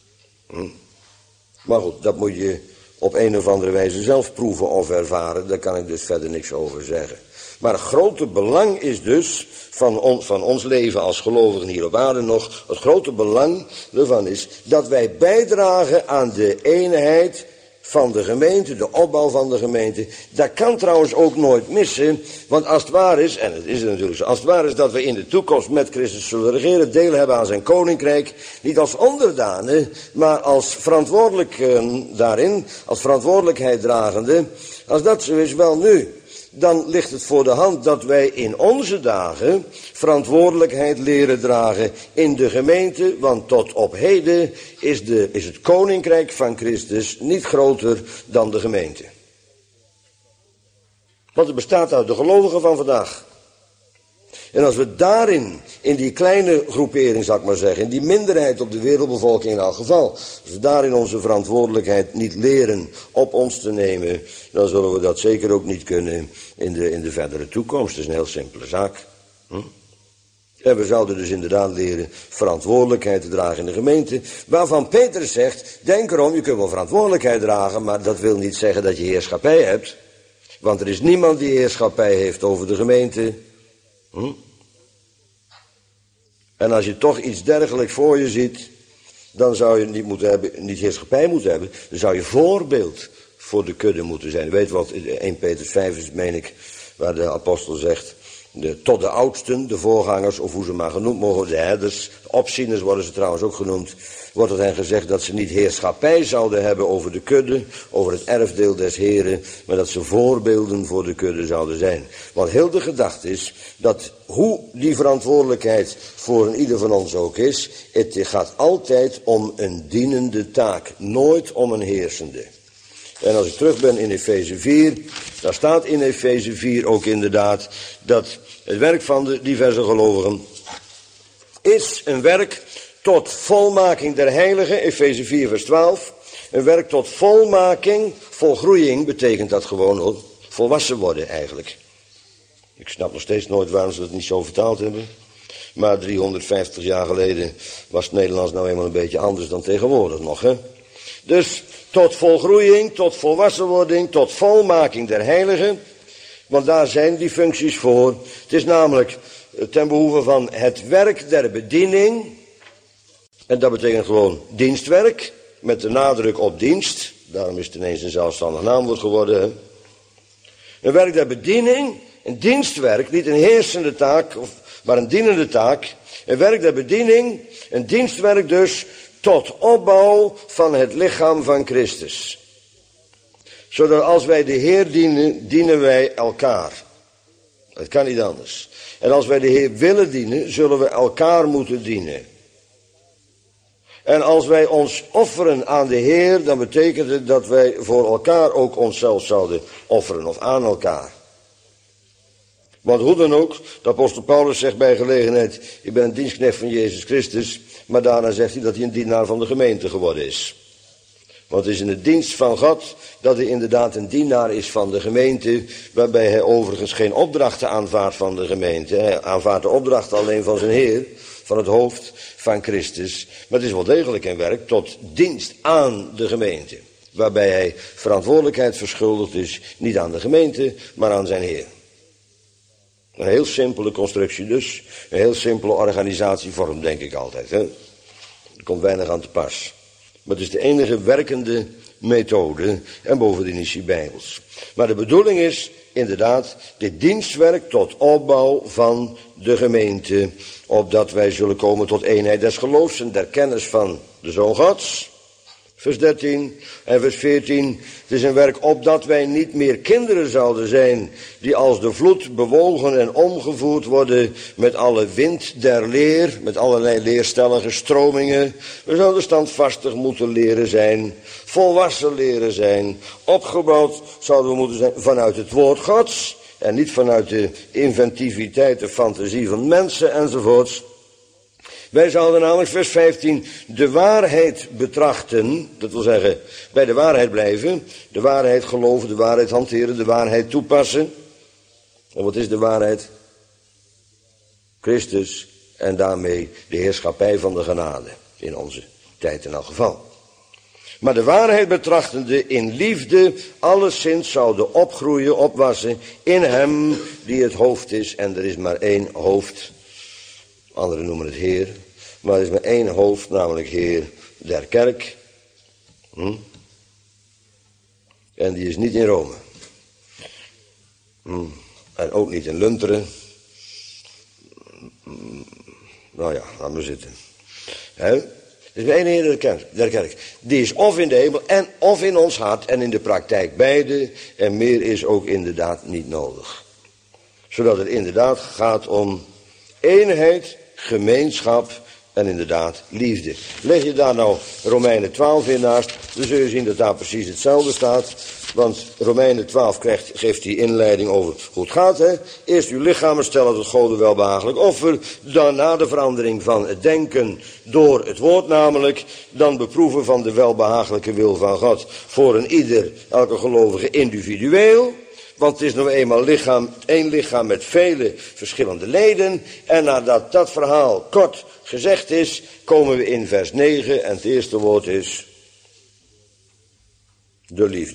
Maar goed, dat moet je op een of andere wijze zelf proeven of ervaren, daar kan ik dus verder niks over zeggen. Maar het grote belang is dus van ons leven als gelovigen hier op aarde nog, het grote belang ervan is dat wij bijdragen aan de eenheid van de gemeente, de opbouw van de gemeente. Dat kan trouwens ook nooit missen, want als het waar is, en het is het natuurlijk zo, als het waar is dat we in de toekomst met Christus zullen regeren, deel hebben aan zijn koninkrijk, niet als onderdanen, maar als verantwoordelijk daarin, als verantwoordelijkheid dragende, als dat zo is, wel nu. Dan ligt het voor de hand dat wij in onze dagen verantwoordelijkheid leren dragen in de gemeente, want tot op heden is het koninkrijk van Christus niet groter dan de gemeente. Want het bestaat uit de gelovigen van vandaag. En als we daarin, in die kleine groepering, zal ik maar zeggen, in die minderheid op de wereldbevolking in elk geval, als we daarin onze verantwoordelijkheid niet leren op ons te nemen, dan zullen we dat zeker ook niet kunnen in de verdere toekomst. Dat is een heel simpele zaak. En we zouden dus inderdaad leren verantwoordelijkheid te dragen in de gemeente, waarvan Petrus zegt, denk erom, je kunt wel verantwoordelijkheid dragen, maar dat wil niet zeggen dat je heerschappij hebt. Want er is niemand die heerschappij heeft over de gemeente. En als je toch iets dergelijks voor je ziet, dan zou je niet heerschappij moeten hebben. Dan zou je voorbeeld voor de kudde moeten zijn. U weet wat 1 Petrus 5 is, meen ik, waar de apostel zegt, tot de oudsten, de voorgangers, of hoe ze maar genoemd mogen worden, de herders, opzieners worden ze trouwens ook genoemd, wordt het hen gezegd dat ze niet heerschappij zouden hebben over de kudde, over het erfdeel des Heren, maar dat ze voorbeelden voor de kudde zouden zijn. Want heel de gedachte is dat hoe die verantwoordelijkheid voor een ieder van ons ook is, het gaat altijd om een dienende taak, nooit om een heersende. En als ik terug ben in Efeze 4, daar staat in Efeze 4 ook inderdaad dat het werk van de diverse gelovigen is een werk tot volmaking der heiligen, Efeze 4 vers 12. Een werk tot volmaking, volgroeiing betekent dat gewoon hoor, volwassen worden eigenlijk. Ik snap nog steeds nooit waarom ze dat niet zo vertaald hebben. Maar 350 jaar geleden was het Nederlands nou eenmaal een beetje anders dan tegenwoordig nog, hè. Dus tot volgroeiing, tot volwassenwording, tot volmaking der heiligen. Want daar zijn die functies voor. Het is namelijk ten behoeve van het werk der bediening. En dat betekent gewoon dienstwerk, met de nadruk op dienst. Daarom is het ineens een zelfstandig naamwoord geworden. Hè? Een werk der bediening, een dienstwerk, niet een heersende taak, maar een dienende taak. Een werk der bediening, een dienstwerk dus, tot opbouw van het lichaam van Christus. Zodat als wij de Heer dienen, dienen wij elkaar. Het kan niet anders. En als wij de Heer willen dienen, zullen we elkaar moeten dienen. En als wij ons offeren aan de Heer, dan betekent het dat wij voor elkaar ook onszelf zouden offeren, of aan elkaar. Want hoe dan ook, de apostel Paulus zegt bij gelegenheid, ik ben een dienstknecht van Jezus Christus, maar daarna zegt hij dat hij een dienaar van de gemeente geworden is. Want het is in de dienst van God dat hij inderdaad een dienaar is van de gemeente, waarbij hij overigens geen opdrachten aanvaardt van de gemeente. Hij aanvaardt de opdrachten alleen van zijn Heer, van het hoofd van Christus. Maar het is wel degelijk een werk tot dienst aan de gemeente, waarbij hij verantwoordelijkheid verschuldigd is, niet aan de gemeente, maar aan zijn Heer. Een heel simpele constructie dus, een heel simpele organisatievorm denk ik altijd. Hè? Er komt weinig aan te pas. Maar het is de enige werkende methode en bovendien is hij bijbels. Maar de bedoeling is inderdaad dit dienstwerk tot opbouw van de gemeente, opdat wij zullen komen tot eenheid des geloofs en der kennis van de Zoon Gods. Vers 13 en vers 14. Het is een werk opdat wij niet meer kinderen zouden zijn, die als de vloed bewogen en omgevoerd worden met alle wind der leer, met allerlei leerstellige stromingen. We zouden standvastig moeten leren zijn, volwassen leren zijn, opgebouwd zouden we moeten zijn vanuit het woord Gods en niet vanuit de inventiviteit, de fantasie van mensen enzovoorts. Wij zouden namelijk, vers 15, de waarheid betrachten, dat wil zeggen, bij de waarheid blijven, de waarheid geloven, de waarheid hanteren, de waarheid toepassen. En wat is de waarheid? Christus en daarmee de heerschappij van de genade, in onze tijd in elk geval. Maar de waarheid betrachtende in liefde, alleszins zouden opgroeien, opwassen in hem die het hoofd is. En er is maar één hoofd. Anderen noemen het Heer. Maar er is maar één hoofd, namelijk Heer der kerk. En die is niet in Rome. En ook niet in Lunteren. Nou ja, laat maar zitten. Er is maar één Heer der kerk. Die is of in de hemel en of in ons hart en in de praktijk beide. En meer is ook inderdaad niet nodig. Zodat het inderdaad gaat om eenheid, gemeenschap en inderdaad liefde. Leg je daar nou Romeinen 12 in naast, dan zul je zien dat daar precies hetzelfde staat. Want Romeinen 12 geeft die inleiding over hoe het gaat. Hè? Eerst uw lichamen stellen tot God een welbehagelijk offer. Dan na de verandering van het denken door het woord namelijk. Dan beproeven van de welbehagelijke wil van God voor een ieder, elke gelovige individueel. Want het is nou eenmaal één lichaam met vele verschillende leden. En nadat dat verhaal kort gezegd is, komen we in vers 9. En het eerste woord is de liefde.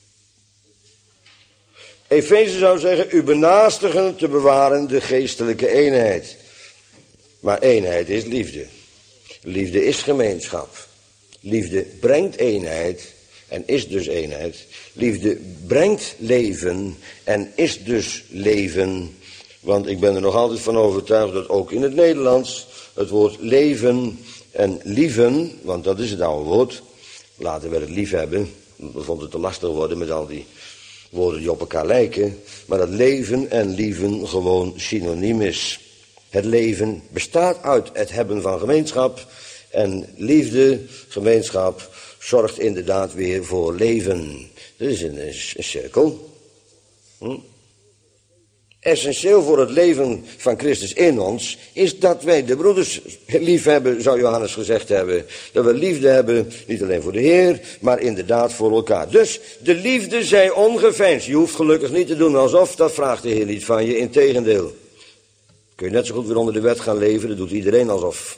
Efeze zou zeggen, u benaastigen te bewaren de geestelijke eenheid. Maar eenheid is liefde. Liefde is gemeenschap. Liefde brengt eenheid en is dus eenheid. Liefde brengt leven en is dus leven. Want ik ben er nog altijd van overtuigd dat ook in het Nederlands het woord leven en lieven, want dat is het oude woord. Later werd het liefhebben. We vonden het te lastig worden met al die woorden die op elkaar lijken. Maar dat leven en lieven gewoon synoniem is. Het leven bestaat uit het hebben van gemeenschap. En liefde, gemeenschap, zorgt inderdaad weer voor leven. Dat is een cirkel. Essentieel voor het leven van Christus in ons is dat wij de broeders lief hebben, zou Johannes gezegd hebben. Dat we liefde hebben, niet alleen voor de Heer, maar inderdaad voor elkaar. Dus de liefde zij ongeveinsd. Je hoeft gelukkig niet te doen alsof, dat vraagt de Heer niet van je. Integendeel. Kun je net zo goed weer onder de wet gaan leven, dat doet iedereen alsof.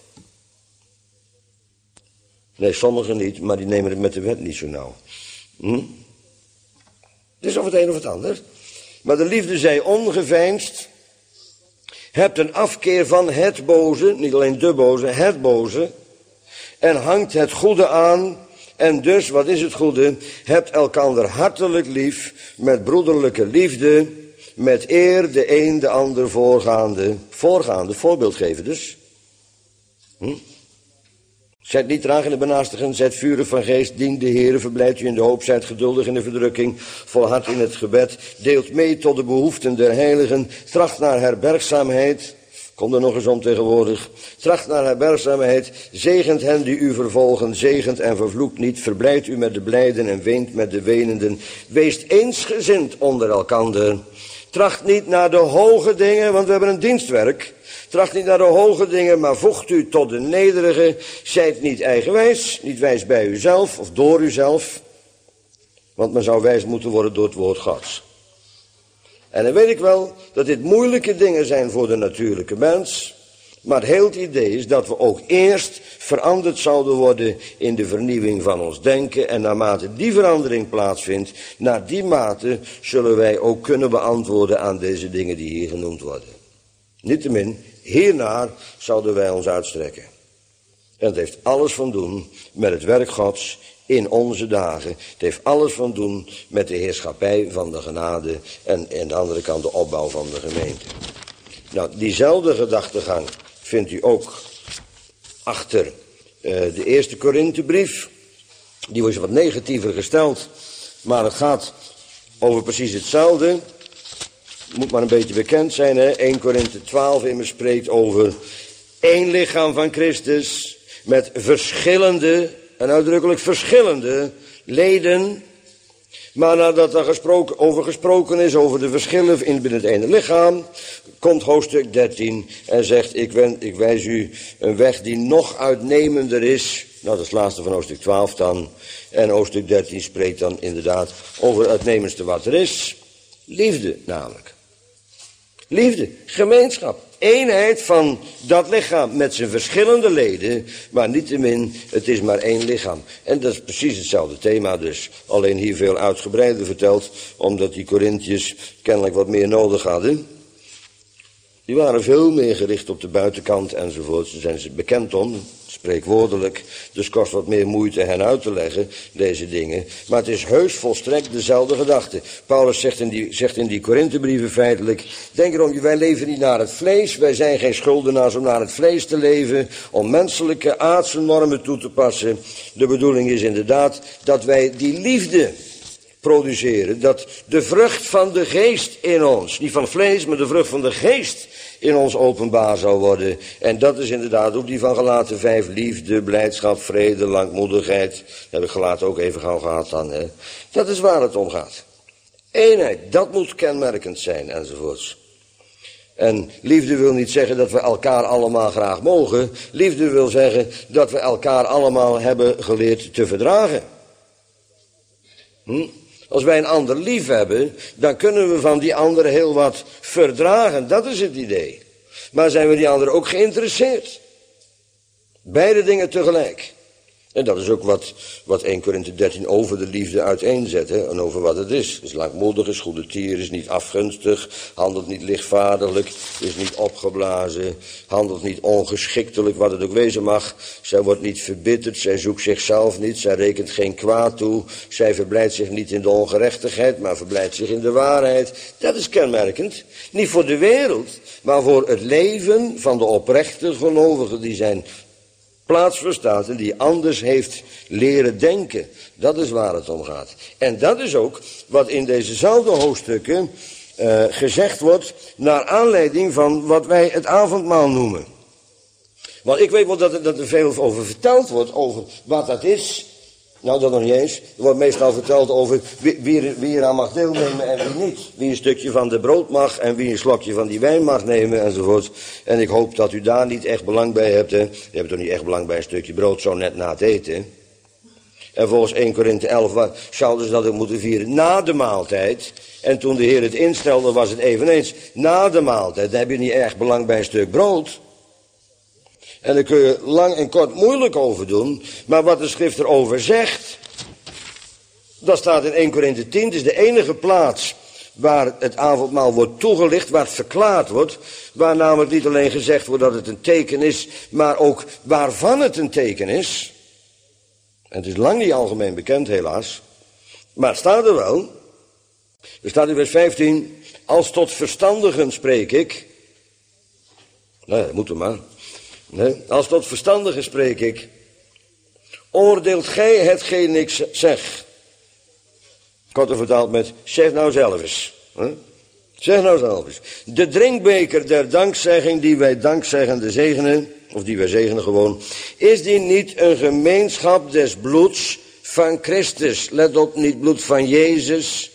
Nee, sommigen niet, maar die nemen het met de wet niet zo nauw. Het is of het een of het ander. Maar de liefde zij ongeveinsd. Hebt een afkeer van het boze, niet alleen de boze, het boze. En hangt het goede aan. En dus, wat is het goede? Hebt elkander hartelijk lief, met broederlijke liefde, met eer de een de ander voorgaande, voorbeeld geven dus. Zijt niet traag in de benaastigen, zijt vurig van geest, dient de Heere, verblijft u in de hoop, zijt geduldig in de verdrukking, volhard in het gebed, deelt mee tot de behoeften der heiligen, tracht naar herbergzaamheid, kom er nog eens om tegenwoordig, tracht naar herbergzaamheid, zegent hen die u vervolgen, zegent en vervloekt niet, verblijft u met de blijden en weent met de wenenden, weest eensgezind onder elkander, tracht niet naar de hoge dingen, want we hebben een dienstwerk. Tracht niet naar de hoge dingen, maar voegt u tot de nederige. Zijt niet eigenwijs, niet wijs bij uzelf of door uzelf. Want men zou wijs moeten worden door het woord Gods. En dan weet ik wel dat dit moeilijke dingen zijn voor de natuurlijke mens. Maar het hele idee is dat we ook eerst veranderd zouden worden in de vernieuwing van ons denken. En naarmate die verandering plaatsvindt, naar die mate zullen wij ook kunnen beantwoorden aan deze dingen die hier genoemd worden. Niettemin, hiernaar zouden wij ons uitstrekken. En het heeft alles van doen met het werk Gods in onze dagen. Het heeft alles van doen met de heerschappij van de genade en aan de andere kant de opbouw van de gemeente. Nou, diezelfde gedachtegang vindt u ook achter de eerste Korinthebrief. Die was wat negatiever gesteld, maar het gaat over precies hetzelfde. Moet maar een beetje bekend zijn, hè? 1 Korinthe 12 immers spreekt over één lichaam van Christus met verschillende, en uitdrukkelijk verschillende leden. Maar nadat er over gesproken is, over de verschillen binnen het ene lichaam, komt hoofdstuk 13 en zegt, ik wijs u een weg die nog uitnemender is. Nou, dat is het laatste van hoofdstuk 12 dan. En hoofdstuk 13 spreekt dan inderdaad over het uitnemendste wat er is. Liefde namelijk. Liefde, gemeenschap, eenheid van dat lichaam met zijn verschillende leden, maar niettemin, het is maar één lichaam. En dat is precies hetzelfde thema dus, alleen hier veel uitgebreider verteld, omdat die Korinthiërs kennelijk wat meer nodig hadden. Die waren veel meer gericht op de buitenkant enzovoort, daar zijn ze bekend om, spreekwoordelijk, dus kost wat meer moeite hen uit te leggen, deze dingen. Maar het is heus volstrekt dezelfde gedachte. Paulus zegt in die Korinthebrieven feitelijk, denk erom, wij leven niet naar het vlees, wij zijn geen schuldenaars om naar het vlees te leven, om menselijke aardse normen toe te passen. De bedoeling is inderdaad dat wij die liefde produceren. Dat de vrucht van de geest in ons, niet van vlees, maar de vrucht van de geest in ons openbaar zou worden. En dat is inderdaad ook die van Galaten 5, liefde, blijdschap, vrede, langmoedigheid. Dat heb ik Galaten ook even gauw gehad dan. Hè. Dat is waar het om gaat. Eenheid, dat moet kenmerkend zijn, enzovoorts. En liefde wil niet zeggen dat we elkaar allemaal graag mogen. Liefde wil zeggen dat we elkaar allemaal hebben geleerd te verdragen. Als wij een ander lief hebben, dan kunnen we van die ander heel wat verdragen. Dat is het idee. Maar zijn we die ander ook geïnteresseerd? Beide dingen tegelijk. En dat is ook wat 1 Korinthe 13 over de liefde uiteenzet. Hè? En over wat het is langmoedig, is goedertier, is niet afgunstig, handelt niet lichtvaardiglijk, is niet opgeblazen, handelt niet ongeschiktelijk, wat het ook wezen mag. Zij wordt niet verbitterd, zij zoekt zichzelf niet, zij rekent geen kwaad toe. Zij verblijdt zich niet in de ongerechtigheid, maar verblijdt zich in de waarheid. Dat is kenmerkend. Niet voor de wereld, maar voor het leven van de oprechte gelovigen die zijn plaats verstaat en die anders heeft leren denken. Dat is waar het om gaat. En dat is ook wat in dezezelfde hoofdstukken gezegd wordt naar aanleiding van wat wij het avondmaal noemen. Want ik weet wel dat er veel over verteld wordt, over wat dat is. Nou, dat nog niet eens. Er wordt meestal verteld over wie eraan mag deelnemen en wie niet. Wie een stukje van de brood mag en wie een slokje van die wijn mag nemen enzovoort. En ik hoop dat u daar niet echt belang bij hebt. Hè. Je hebt toch niet echt belang bij een stukje brood zo net na het eten. En volgens 1 Korinthe 11 zouden ze dat ook moeten vieren na de maaltijd. En toen de Heer het instelde was het eveneens na de maaltijd. Dan heb je niet echt belang bij een stuk brood. En daar kun je lang en kort moeilijk over doen. Maar wat de schrift erover zegt, dat staat in 1 Korinthe 10. Het is de enige plaats waar het avondmaal wordt toegelicht, waar het verklaard wordt. Waar namelijk niet alleen gezegd wordt dat het een teken is, maar ook waarvan het een teken is. En het is lang niet algemeen bekend helaas. Maar het staat er wel. Er staat in vers 15, als tot verstandigen spreek ik. Nou, dat moet er maar. Nee, als tot verstandigen spreek ik. Oordeelt gij hetgeen ik zeg. Korter vertaald met, zeg nou zelf eens. Zeg nou zelf eens. De drinkbeker der dankzegging die wij dankzeggende zegenen, of die wij zegenen gewoon, is die niet een gemeenschap des bloeds van Christus? Let op, niet bloed van Jezus,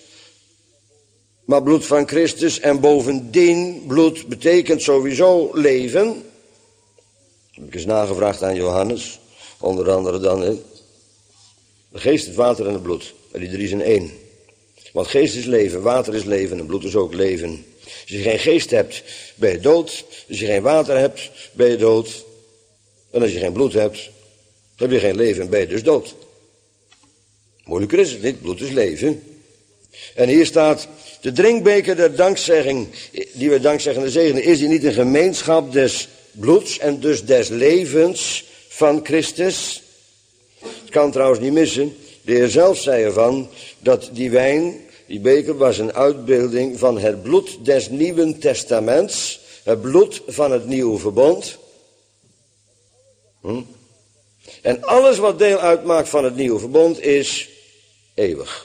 maar bloed van Christus. En bovendien, bloed betekent sowieso leven. Heb ik eens nagevraagd aan Johannes, onder andere dan, hè? De geest, het water en het bloed. En die drie zijn één. Want geest is leven, water is leven en bloed is ook leven. Als je geen geest hebt, ben je dood. Als je geen water hebt, ben je dood. En als je geen bloed hebt, heb je geen leven en ben je dus dood. Moeilijker is het niet, bloed is leven. En hier staat, de drinkbeker der dankzegging, die we dankzeggende zegenen, is die niet een gemeenschap des bloeds en dus des levens van Christus? Het kan trouwens niet missen. De Heer zelf zei ervan dat die wijn, die beker, was een uitbeelding van het bloed des Nieuwen Testaments. Het bloed van het nieuwe verbond. En alles wat deel uitmaakt van het nieuwe verbond is eeuwig.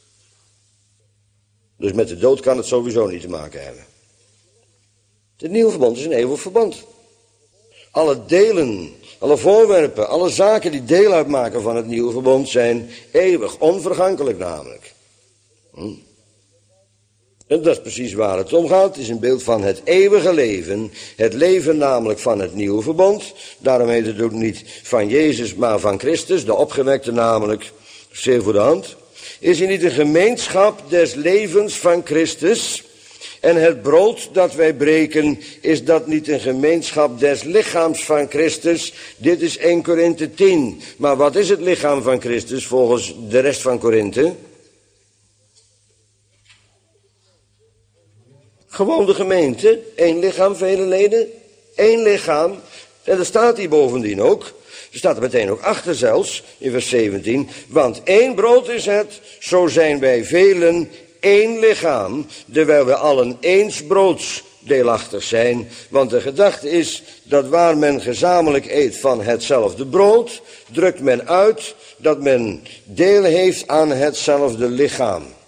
Dus met de dood kan het sowieso niet te maken hebben. Het nieuwe verbond is een eeuwig verbond. Alle delen, alle voorwerpen, alle zaken die deel uitmaken van het nieuwe verbond zijn eeuwig, onvergankelijk namelijk. En dat is precies waar het om gaat. Het is een beeld van het eeuwige leven. Het leven namelijk van het nieuwe verbond. Daarom heet het ook niet van Jezus, maar van Christus. De opgewekte namelijk, zeer voor de hand. Is hij niet een gemeenschap des levens van Christus? En het brood dat wij breken, is dat niet een gemeenschap des lichaams van Christus? Dit is 1 Korinthe 10. Maar wat is het lichaam van Christus volgens de rest van Korinthe? Gewoon de gemeente. 1 lichaam, vele leden. 1 lichaam. En dat staat hier bovendien ook. Er staat er meteen ook achter zelfs, in vers 17. Want 1 brood is het, zo zijn wij velen 1 lichaam, terwijl we allen eens broods deelachtig zijn. Want de gedachte is dat waar men gezamenlijk eet van hetzelfde brood, drukt men uit dat men deel heeft aan hetzelfde lichaam.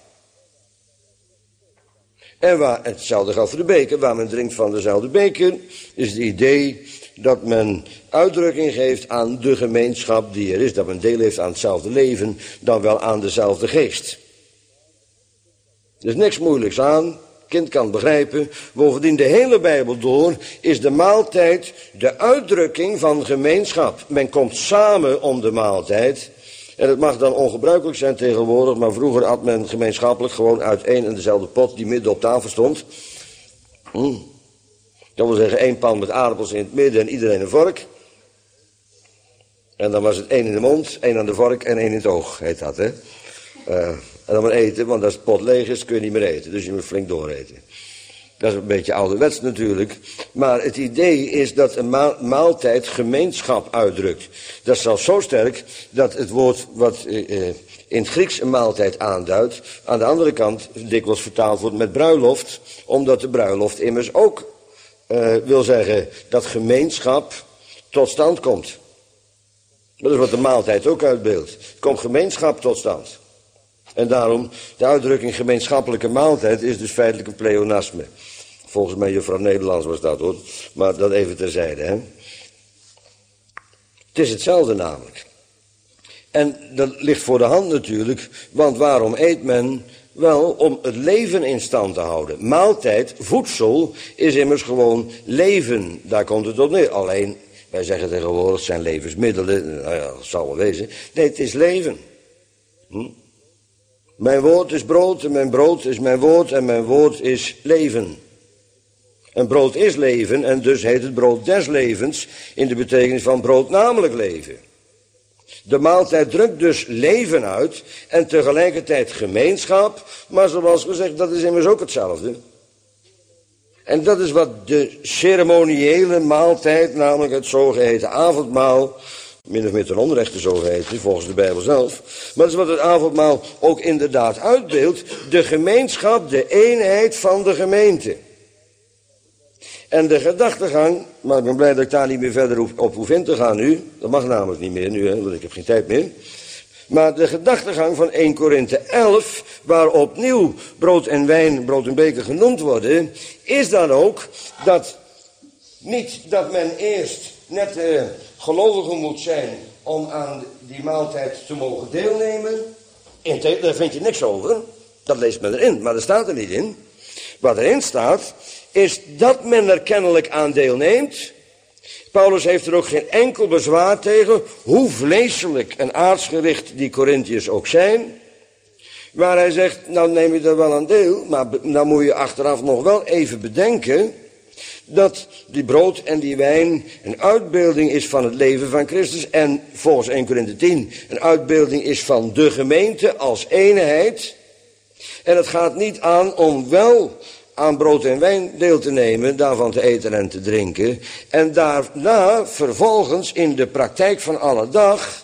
En hetzelfde geldt voor de beker. Waar men drinkt van dezelfde beker, is het idee dat men uitdrukking geeft aan de gemeenschap die er is. Dat men deel heeft aan hetzelfde leven, dan wel aan dezelfde geest. Er is niks moeilijks aan. Kind kan het begrijpen. Bovendien de hele Bijbel door is de maaltijd de uitdrukking van gemeenschap. Men komt samen om de maaltijd. En het mag dan ongebruikelijk zijn tegenwoordig, maar vroeger at men gemeenschappelijk gewoon uit één en dezelfde pot die midden op tafel stond. Dat wil zeggen 1 pan met aardappels in het midden en iedereen een vork. En dan was het 1 in de mond, 1 aan de vork en 1 in het oog, heet dat, hè. En dan maar eten, want als het pot leeg is, kun je niet meer eten. Dus je moet flink dooreten. Dat is een beetje ouderwets natuurlijk. Maar het idee is dat een maaltijd gemeenschap uitdrukt. Dat is zelfs zo sterk dat het woord wat in het Grieks een maaltijd aanduidt, aan de andere kant dikwijls vertaald wordt met bruiloft, omdat de bruiloft immers ook wil zeggen dat gemeenschap tot stand komt. Dat is wat de maaltijd ook uitbeeldt. Er komt gemeenschap tot stand. En daarom, de uitdrukking gemeenschappelijke maaltijd is dus feitelijk een pleonasme. Volgens mij juffrouw Nederlands was dat, hoor. Maar dat even terzijde, hè. Het is hetzelfde namelijk. En dat ligt voor de hand natuurlijk, want waarom eet men? Wel, om het leven in stand te houden. Maaltijd, voedsel, is immers gewoon leven. Daar komt het op neer. Alleen, wij zeggen tegenwoordig, het zijn levensmiddelen. Nou ja, dat zal wel wezen. Nee, het is leven. Mijn woord is brood en mijn brood is mijn woord en mijn woord is leven. En brood is leven en dus heet het brood des levens in de betekenis van brood namelijk leven. De maaltijd drukt dus leven uit en tegelijkertijd gemeenschap, maar zoals gezegd, dat is immers ook hetzelfde. En dat is wat de ceremoniële maaltijd, namelijk het zogeheten avondmaal, min of meer ten onrechte zo geheten, volgens de Bijbel zelf. Maar dat is wat het avondmaal ook inderdaad uitbeeldt. De gemeenschap, de eenheid van de gemeente. En de gedachtegang, maar ik ben blij dat ik daar niet meer verder op hoef in te gaan nu. Dat mag namelijk niet meer nu, hè, want ik heb geen tijd meer. Maar de gedachtegang van 1 Korinthe 11, waar opnieuw brood en wijn, brood en beker genoemd worden, is dan ook dat niet dat men eerst net gelovige moet zijn om aan die maaltijd te mogen deelnemen. Daar vind je niks over. Dat leest men erin, maar dat staat er niet in. Wat erin staat, is dat men er kennelijk aan deelneemt. Paulus heeft er ook geen enkel bezwaar tegen, hoe vleeselijk en aardsgericht die Korinthiërs ook zijn. Waar hij zegt, nou neem je er wel aan deel, maar dan moet je achteraf nog wel even bedenken dat die brood en die wijn een uitbeelding is van het leven van Christus en volgens 1 Korinthe 10 een uitbeelding is van de gemeente als eenheid. En het gaat niet aan om wel aan brood en wijn deel te nemen, daarvan te eten en te drinken. En daarna vervolgens in de praktijk van alle dag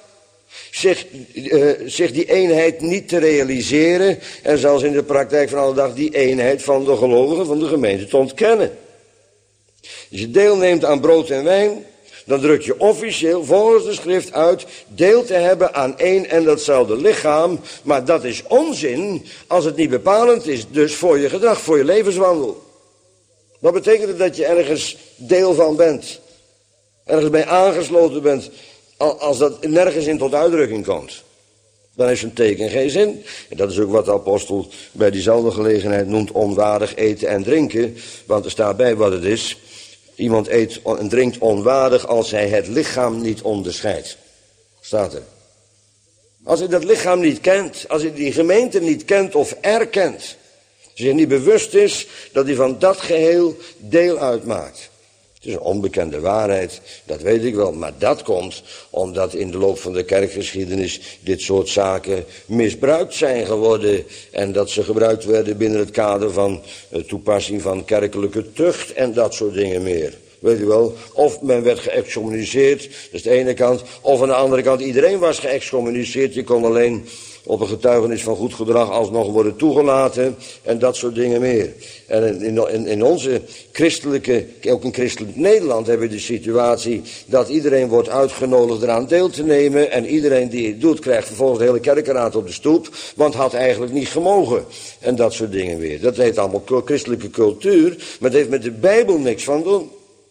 zich die eenheid niet te realiseren en zelfs in de praktijk van alle dag die eenheid van de gelovigen van de gemeente te ontkennen. Als je deelneemt aan brood en wijn, dan druk je officieel volgens de schrift uit deel te hebben aan één en datzelfde lichaam. Maar dat is onzin als het niet bepalend is, dus voor je gedrag, voor je levenswandel. Wat betekent het dat je ergens deel van bent? Ergens bij aangesloten bent, als dat nergens in tot uitdrukking komt? Dan heeft zo'n teken geen zin. En dat is ook wat de apostel bij diezelfde gelegenheid noemt onwaardig eten en drinken. Want er staat bij wat het is. Iemand eet en drinkt onwaardig als hij het lichaam niet onderscheidt. Staat er. Als hij dat lichaam niet kent, als hij die gemeente niet kent of erkent. Als hij niet bewust is dat hij van dat geheel deel uitmaakt. Het is een onbekende waarheid, dat weet ik wel. Maar dat komt omdat in de loop van de kerkgeschiedenis dit soort zaken misbruikt zijn geworden. En dat ze gebruikt werden binnen het kader van toepassing van kerkelijke tucht en dat soort dingen meer. Weet u wel, of men werd geëxcommuniceerd, dat is de ene kant. Of aan de andere kant, iedereen was geëxcommuniceerd. Je kon alleen op een getuigenis van goed gedrag alsnog worden toegelaten en dat soort dingen meer. En in onze christelijke, ook in christelijk Nederland hebben we de situatie dat iedereen wordt uitgenodigd eraan deel te nemen en iedereen die het doet krijgt vervolgens de hele kerkenraad op de stoep, want had eigenlijk niet gemogen en dat soort dingen weer. Dat heet allemaal christelijke cultuur, maar het heeft met de Bijbel niks van doen.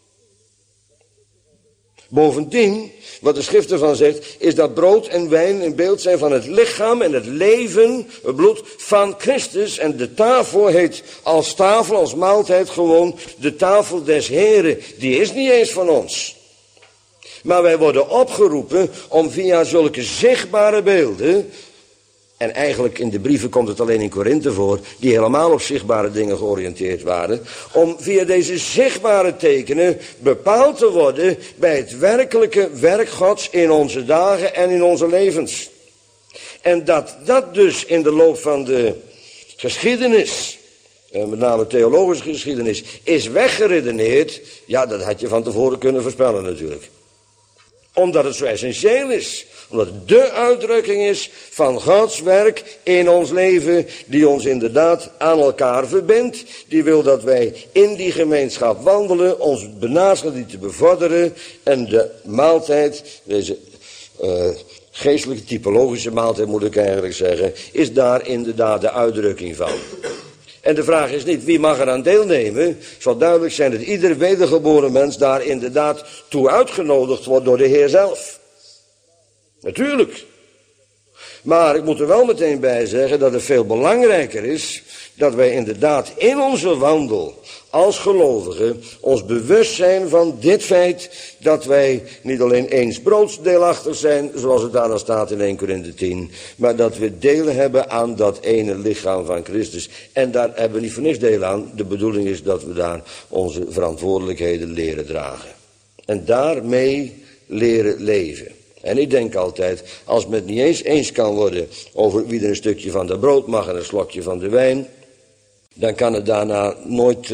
Bovendien, wat de schrift ervan zegt, is dat brood en wijn een beeld zijn van het lichaam en het leven, het bloed van Christus. En de tafel heet als tafel, als maaltijd gewoon de tafel des Heren. Die is niet eens van ons. Maar wij worden opgeroepen om via zulke zichtbare beelden, en eigenlijk in de brieven komt het alleen in Korinthe voor, die helemaal op zichtbare dingen georiënteerd waren, om via deze zichtbare tekenen bepaald te worden bij het werkelijke werk Gods in onze dagen en in onze levens. En dat dus in de loop van de geschiedenis, met name theologische geschiedenis, is weggeredeneerd, ja, dat had je van tevoren kunnen voorspellen natuurlijk. Omdat het zo essentieel is. Omdat het de uitdrukking is van Gods werk in ons leven. Die ons inderdaad aan elkaar verbindt. Die wil dat wij in die gemeenschap wandelen. Ons benaasten die te bevorderen. En de maaltijd, deze geestelijke typologische maaltijd moet ik eigenlijk zeggen, is daar inderdaad de uitdrukking van. En de vraag is niet wie mag er aan deelnemen. Het zal duidelijk zijn dat ieder wedergeboren mens daar inderdaad toe uitgenodigd wordt door de Heer zelf. Natuurlijk. Maar ik moet er wel meteen bij zeggen dat het veel belangrijker is dat wij inderdaad in onze wandel als gelovigen ons bewust zijn van dit feit dat wij niet alleen eens broodsdeelachtig zijn, zoals het daar dan staat in 1 Korinthe 10, maar dat we deel hebben aan dat ene lichaam van Christus. En daar hebben we niet voor niks deel aan. De bedoeling is dat we daar onze verantwoordelijkheden leren dragen. En daarmee leren leven. En ik denk altijd, als men het niet eens kan worden over wie er een stukje van de brood mag en een slokje van de wijn, dan kan er daarna nooit,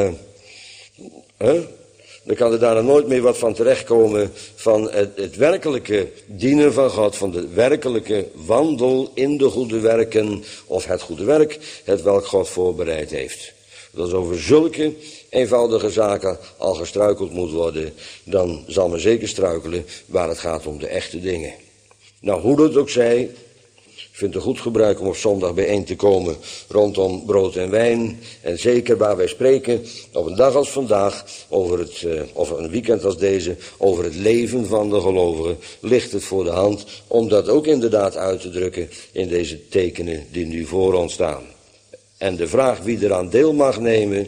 dan kan er daarna nooit meer wat van terechtkomen van het werkelijke dienen van God, van de werkelijke wandel in de goede werken, of het goede werk, het welk God voorbereid heeft. Dat is over zulke eenvoudige zaken al gestruikeld moet worden, dan zal men zeker struikelen waar het gaat om de echte dingen. Nou, hoe dat ook zij, ik vind het een goed gebruik om op zondag bijeen te komen rondom brood en wijn. En zeker waar wij spreken op een dag als vandaag, of een weekend als deze, over het leven van de gelovigen, ligt het voor de hand om dat ook inderdaad uit te drukken in deze tekenen die nu voor ons staan. En de vraag wie eraan deel mag nemen,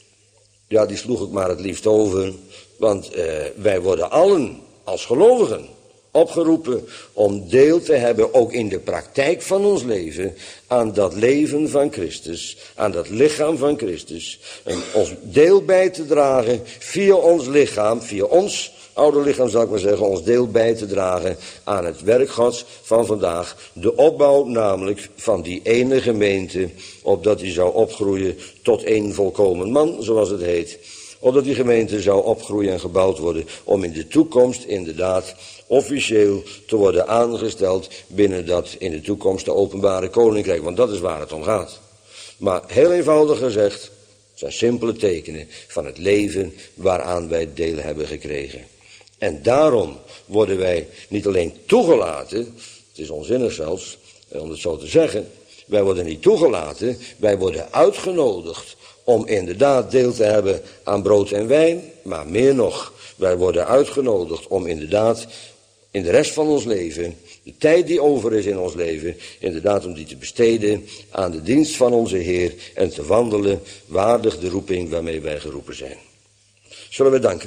ja, die sloeg ik maar het liefst over. Want wij worden allen als gelovigen opgeroepen om deel te hebben, ook in de praktijk van ons leven, aan dat leven van Christus, aan dat lichaam van Christus. En ons deel bij te dragen via ons lichaam, via ons oude lichaam zal ik maar zeggen, ons deel bij te dragen aan het werk Gods van vandaag. De opbouw namelijk van die ene gemeente, opdat die zou opgroeien tot één volkomen man, zoals het heet. Opdat die gemeente zou opgroeien en gebouwd worden om in de toekomst inderdaad officieel te worden aangesteld binnen dat in de toekomst de openbare koninkrijk. Want dat is waar het om gaat. Maar heel eenvoudig gezegd, het zijn simpele tekenen van het leven waaraan wij deel hebben gekregen. En daarom worden wij niet alleen toegelaten, het is onzinnig zelfs om het zo te zeggen, wij worden niet toegelaten, wij worden uitgenodigd om inderdaad deel te hebben aan brood en wijn, maar meer nog, wij worden uitgenodigd om inderdaad in de rest van ons leven, de tijd die over is in ons leven, inderdaad om die te besteden aan de dienst van onze Heer en te wandelen waardig de roeping waarmee wij geroepen zijn. Zullen we danken?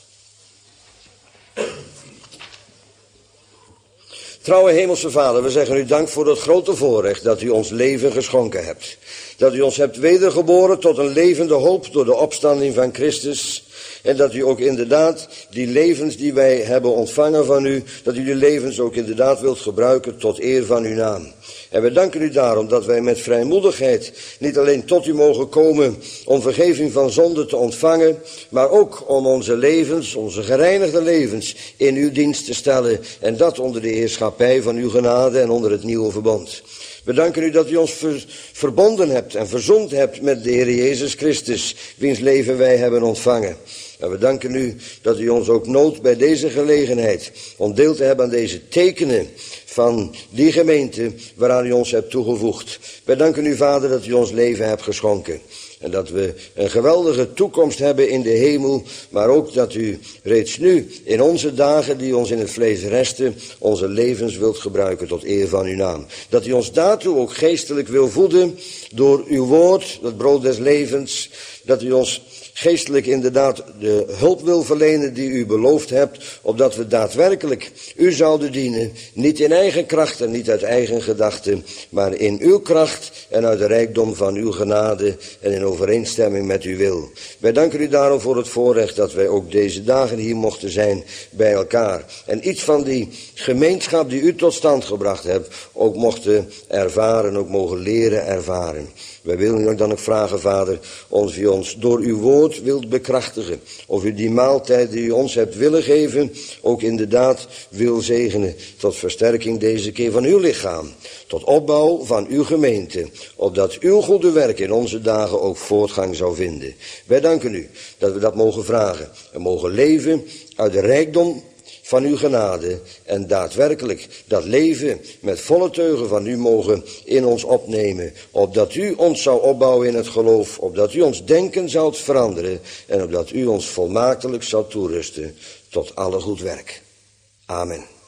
Trouwe Hemelse Vader, we zeggen u dank voor dat grote voorrecht dat u ons leven geschonken hebt. Dat u ons hebt wedergeboren tot een levende hoop door de opstanding van Christus. En dat u ook inderdaad die levens die wij hebben ontvangen van u, dat u die levens ook inderdaad wilt gebruiken tot eer van uw naam. En we danken u daarom dat wij met vrijmoedigheid niet alleen tot u mogen komen om vergeving van zonde te ontvangen, maar ook om onze levens, onze gereinigde levens, in uw dienst te stellen. En dat onder de heerschappij van uw genade en onder het nieuwe verbond. We danken u dat u ons verbonden hebt en verzoend hebt met de Heer Jezus Christus, wiens leven wij hebben ontvangen. En we danken u dat u ons ook noodt bij deze gelegenheid om deel te hebben aan deze tekenen van die gemeente waaraan u ons hebt toegevoegd. Wij danken u, Vader, dat u ons leven hebt geschonken. En dat we een geweldige toekomst hebben in de hemel, maar ook dat u reeds nu in onze dagen die ons in het vlees resten, onze levens wilt gebruiken tot eer van uw naam. Dat u ons daartoe ook geestelijk wil voeden door uw woord, dat brood des levens, dat u ons geestelijk inderdaad de hulp wil verlenen die u beloofd hebt, opdat we daadwerkelijk u zouden dienen, niet in eigen kracht en niet uit eigen gedachten, maar in uw kracht en uit de rijkdom van uw genade en in overeenstemming met uw wil. Wij danken u daarom voor het voorrecht dat wij ook deze dagen hier mochten zijn bij elkaar. En iets van die gemeenschap die u tot stand gebracht hebt, ook mochten ervaren, ook mogen leren ervaren. Wij willen u dan ook vragen, Vader, of u ons door uw woord wilt bekrachtigen. Of u die maaltijd die u ons hebt willen geven, ook inderdaad wil zegenen. Tot versterking deze keer van uw lichaam. Tot opbouw van uw gemeente. Opdat uw goede werk in onze dagen ook voortgang zou vinden. Wij danken u dat we dat mogen vragen. En mogen leven uit de rijkdom van uw genade en daadwerkelijk dat leven met volle teugen van u mogen in ons opnemen, opdat u ons zou opbouwen in het geloof, opdat u ons denken zoudt veranderen en opdat u ons volmaaktelijk zou toerusten tot alle goed werk. Amen.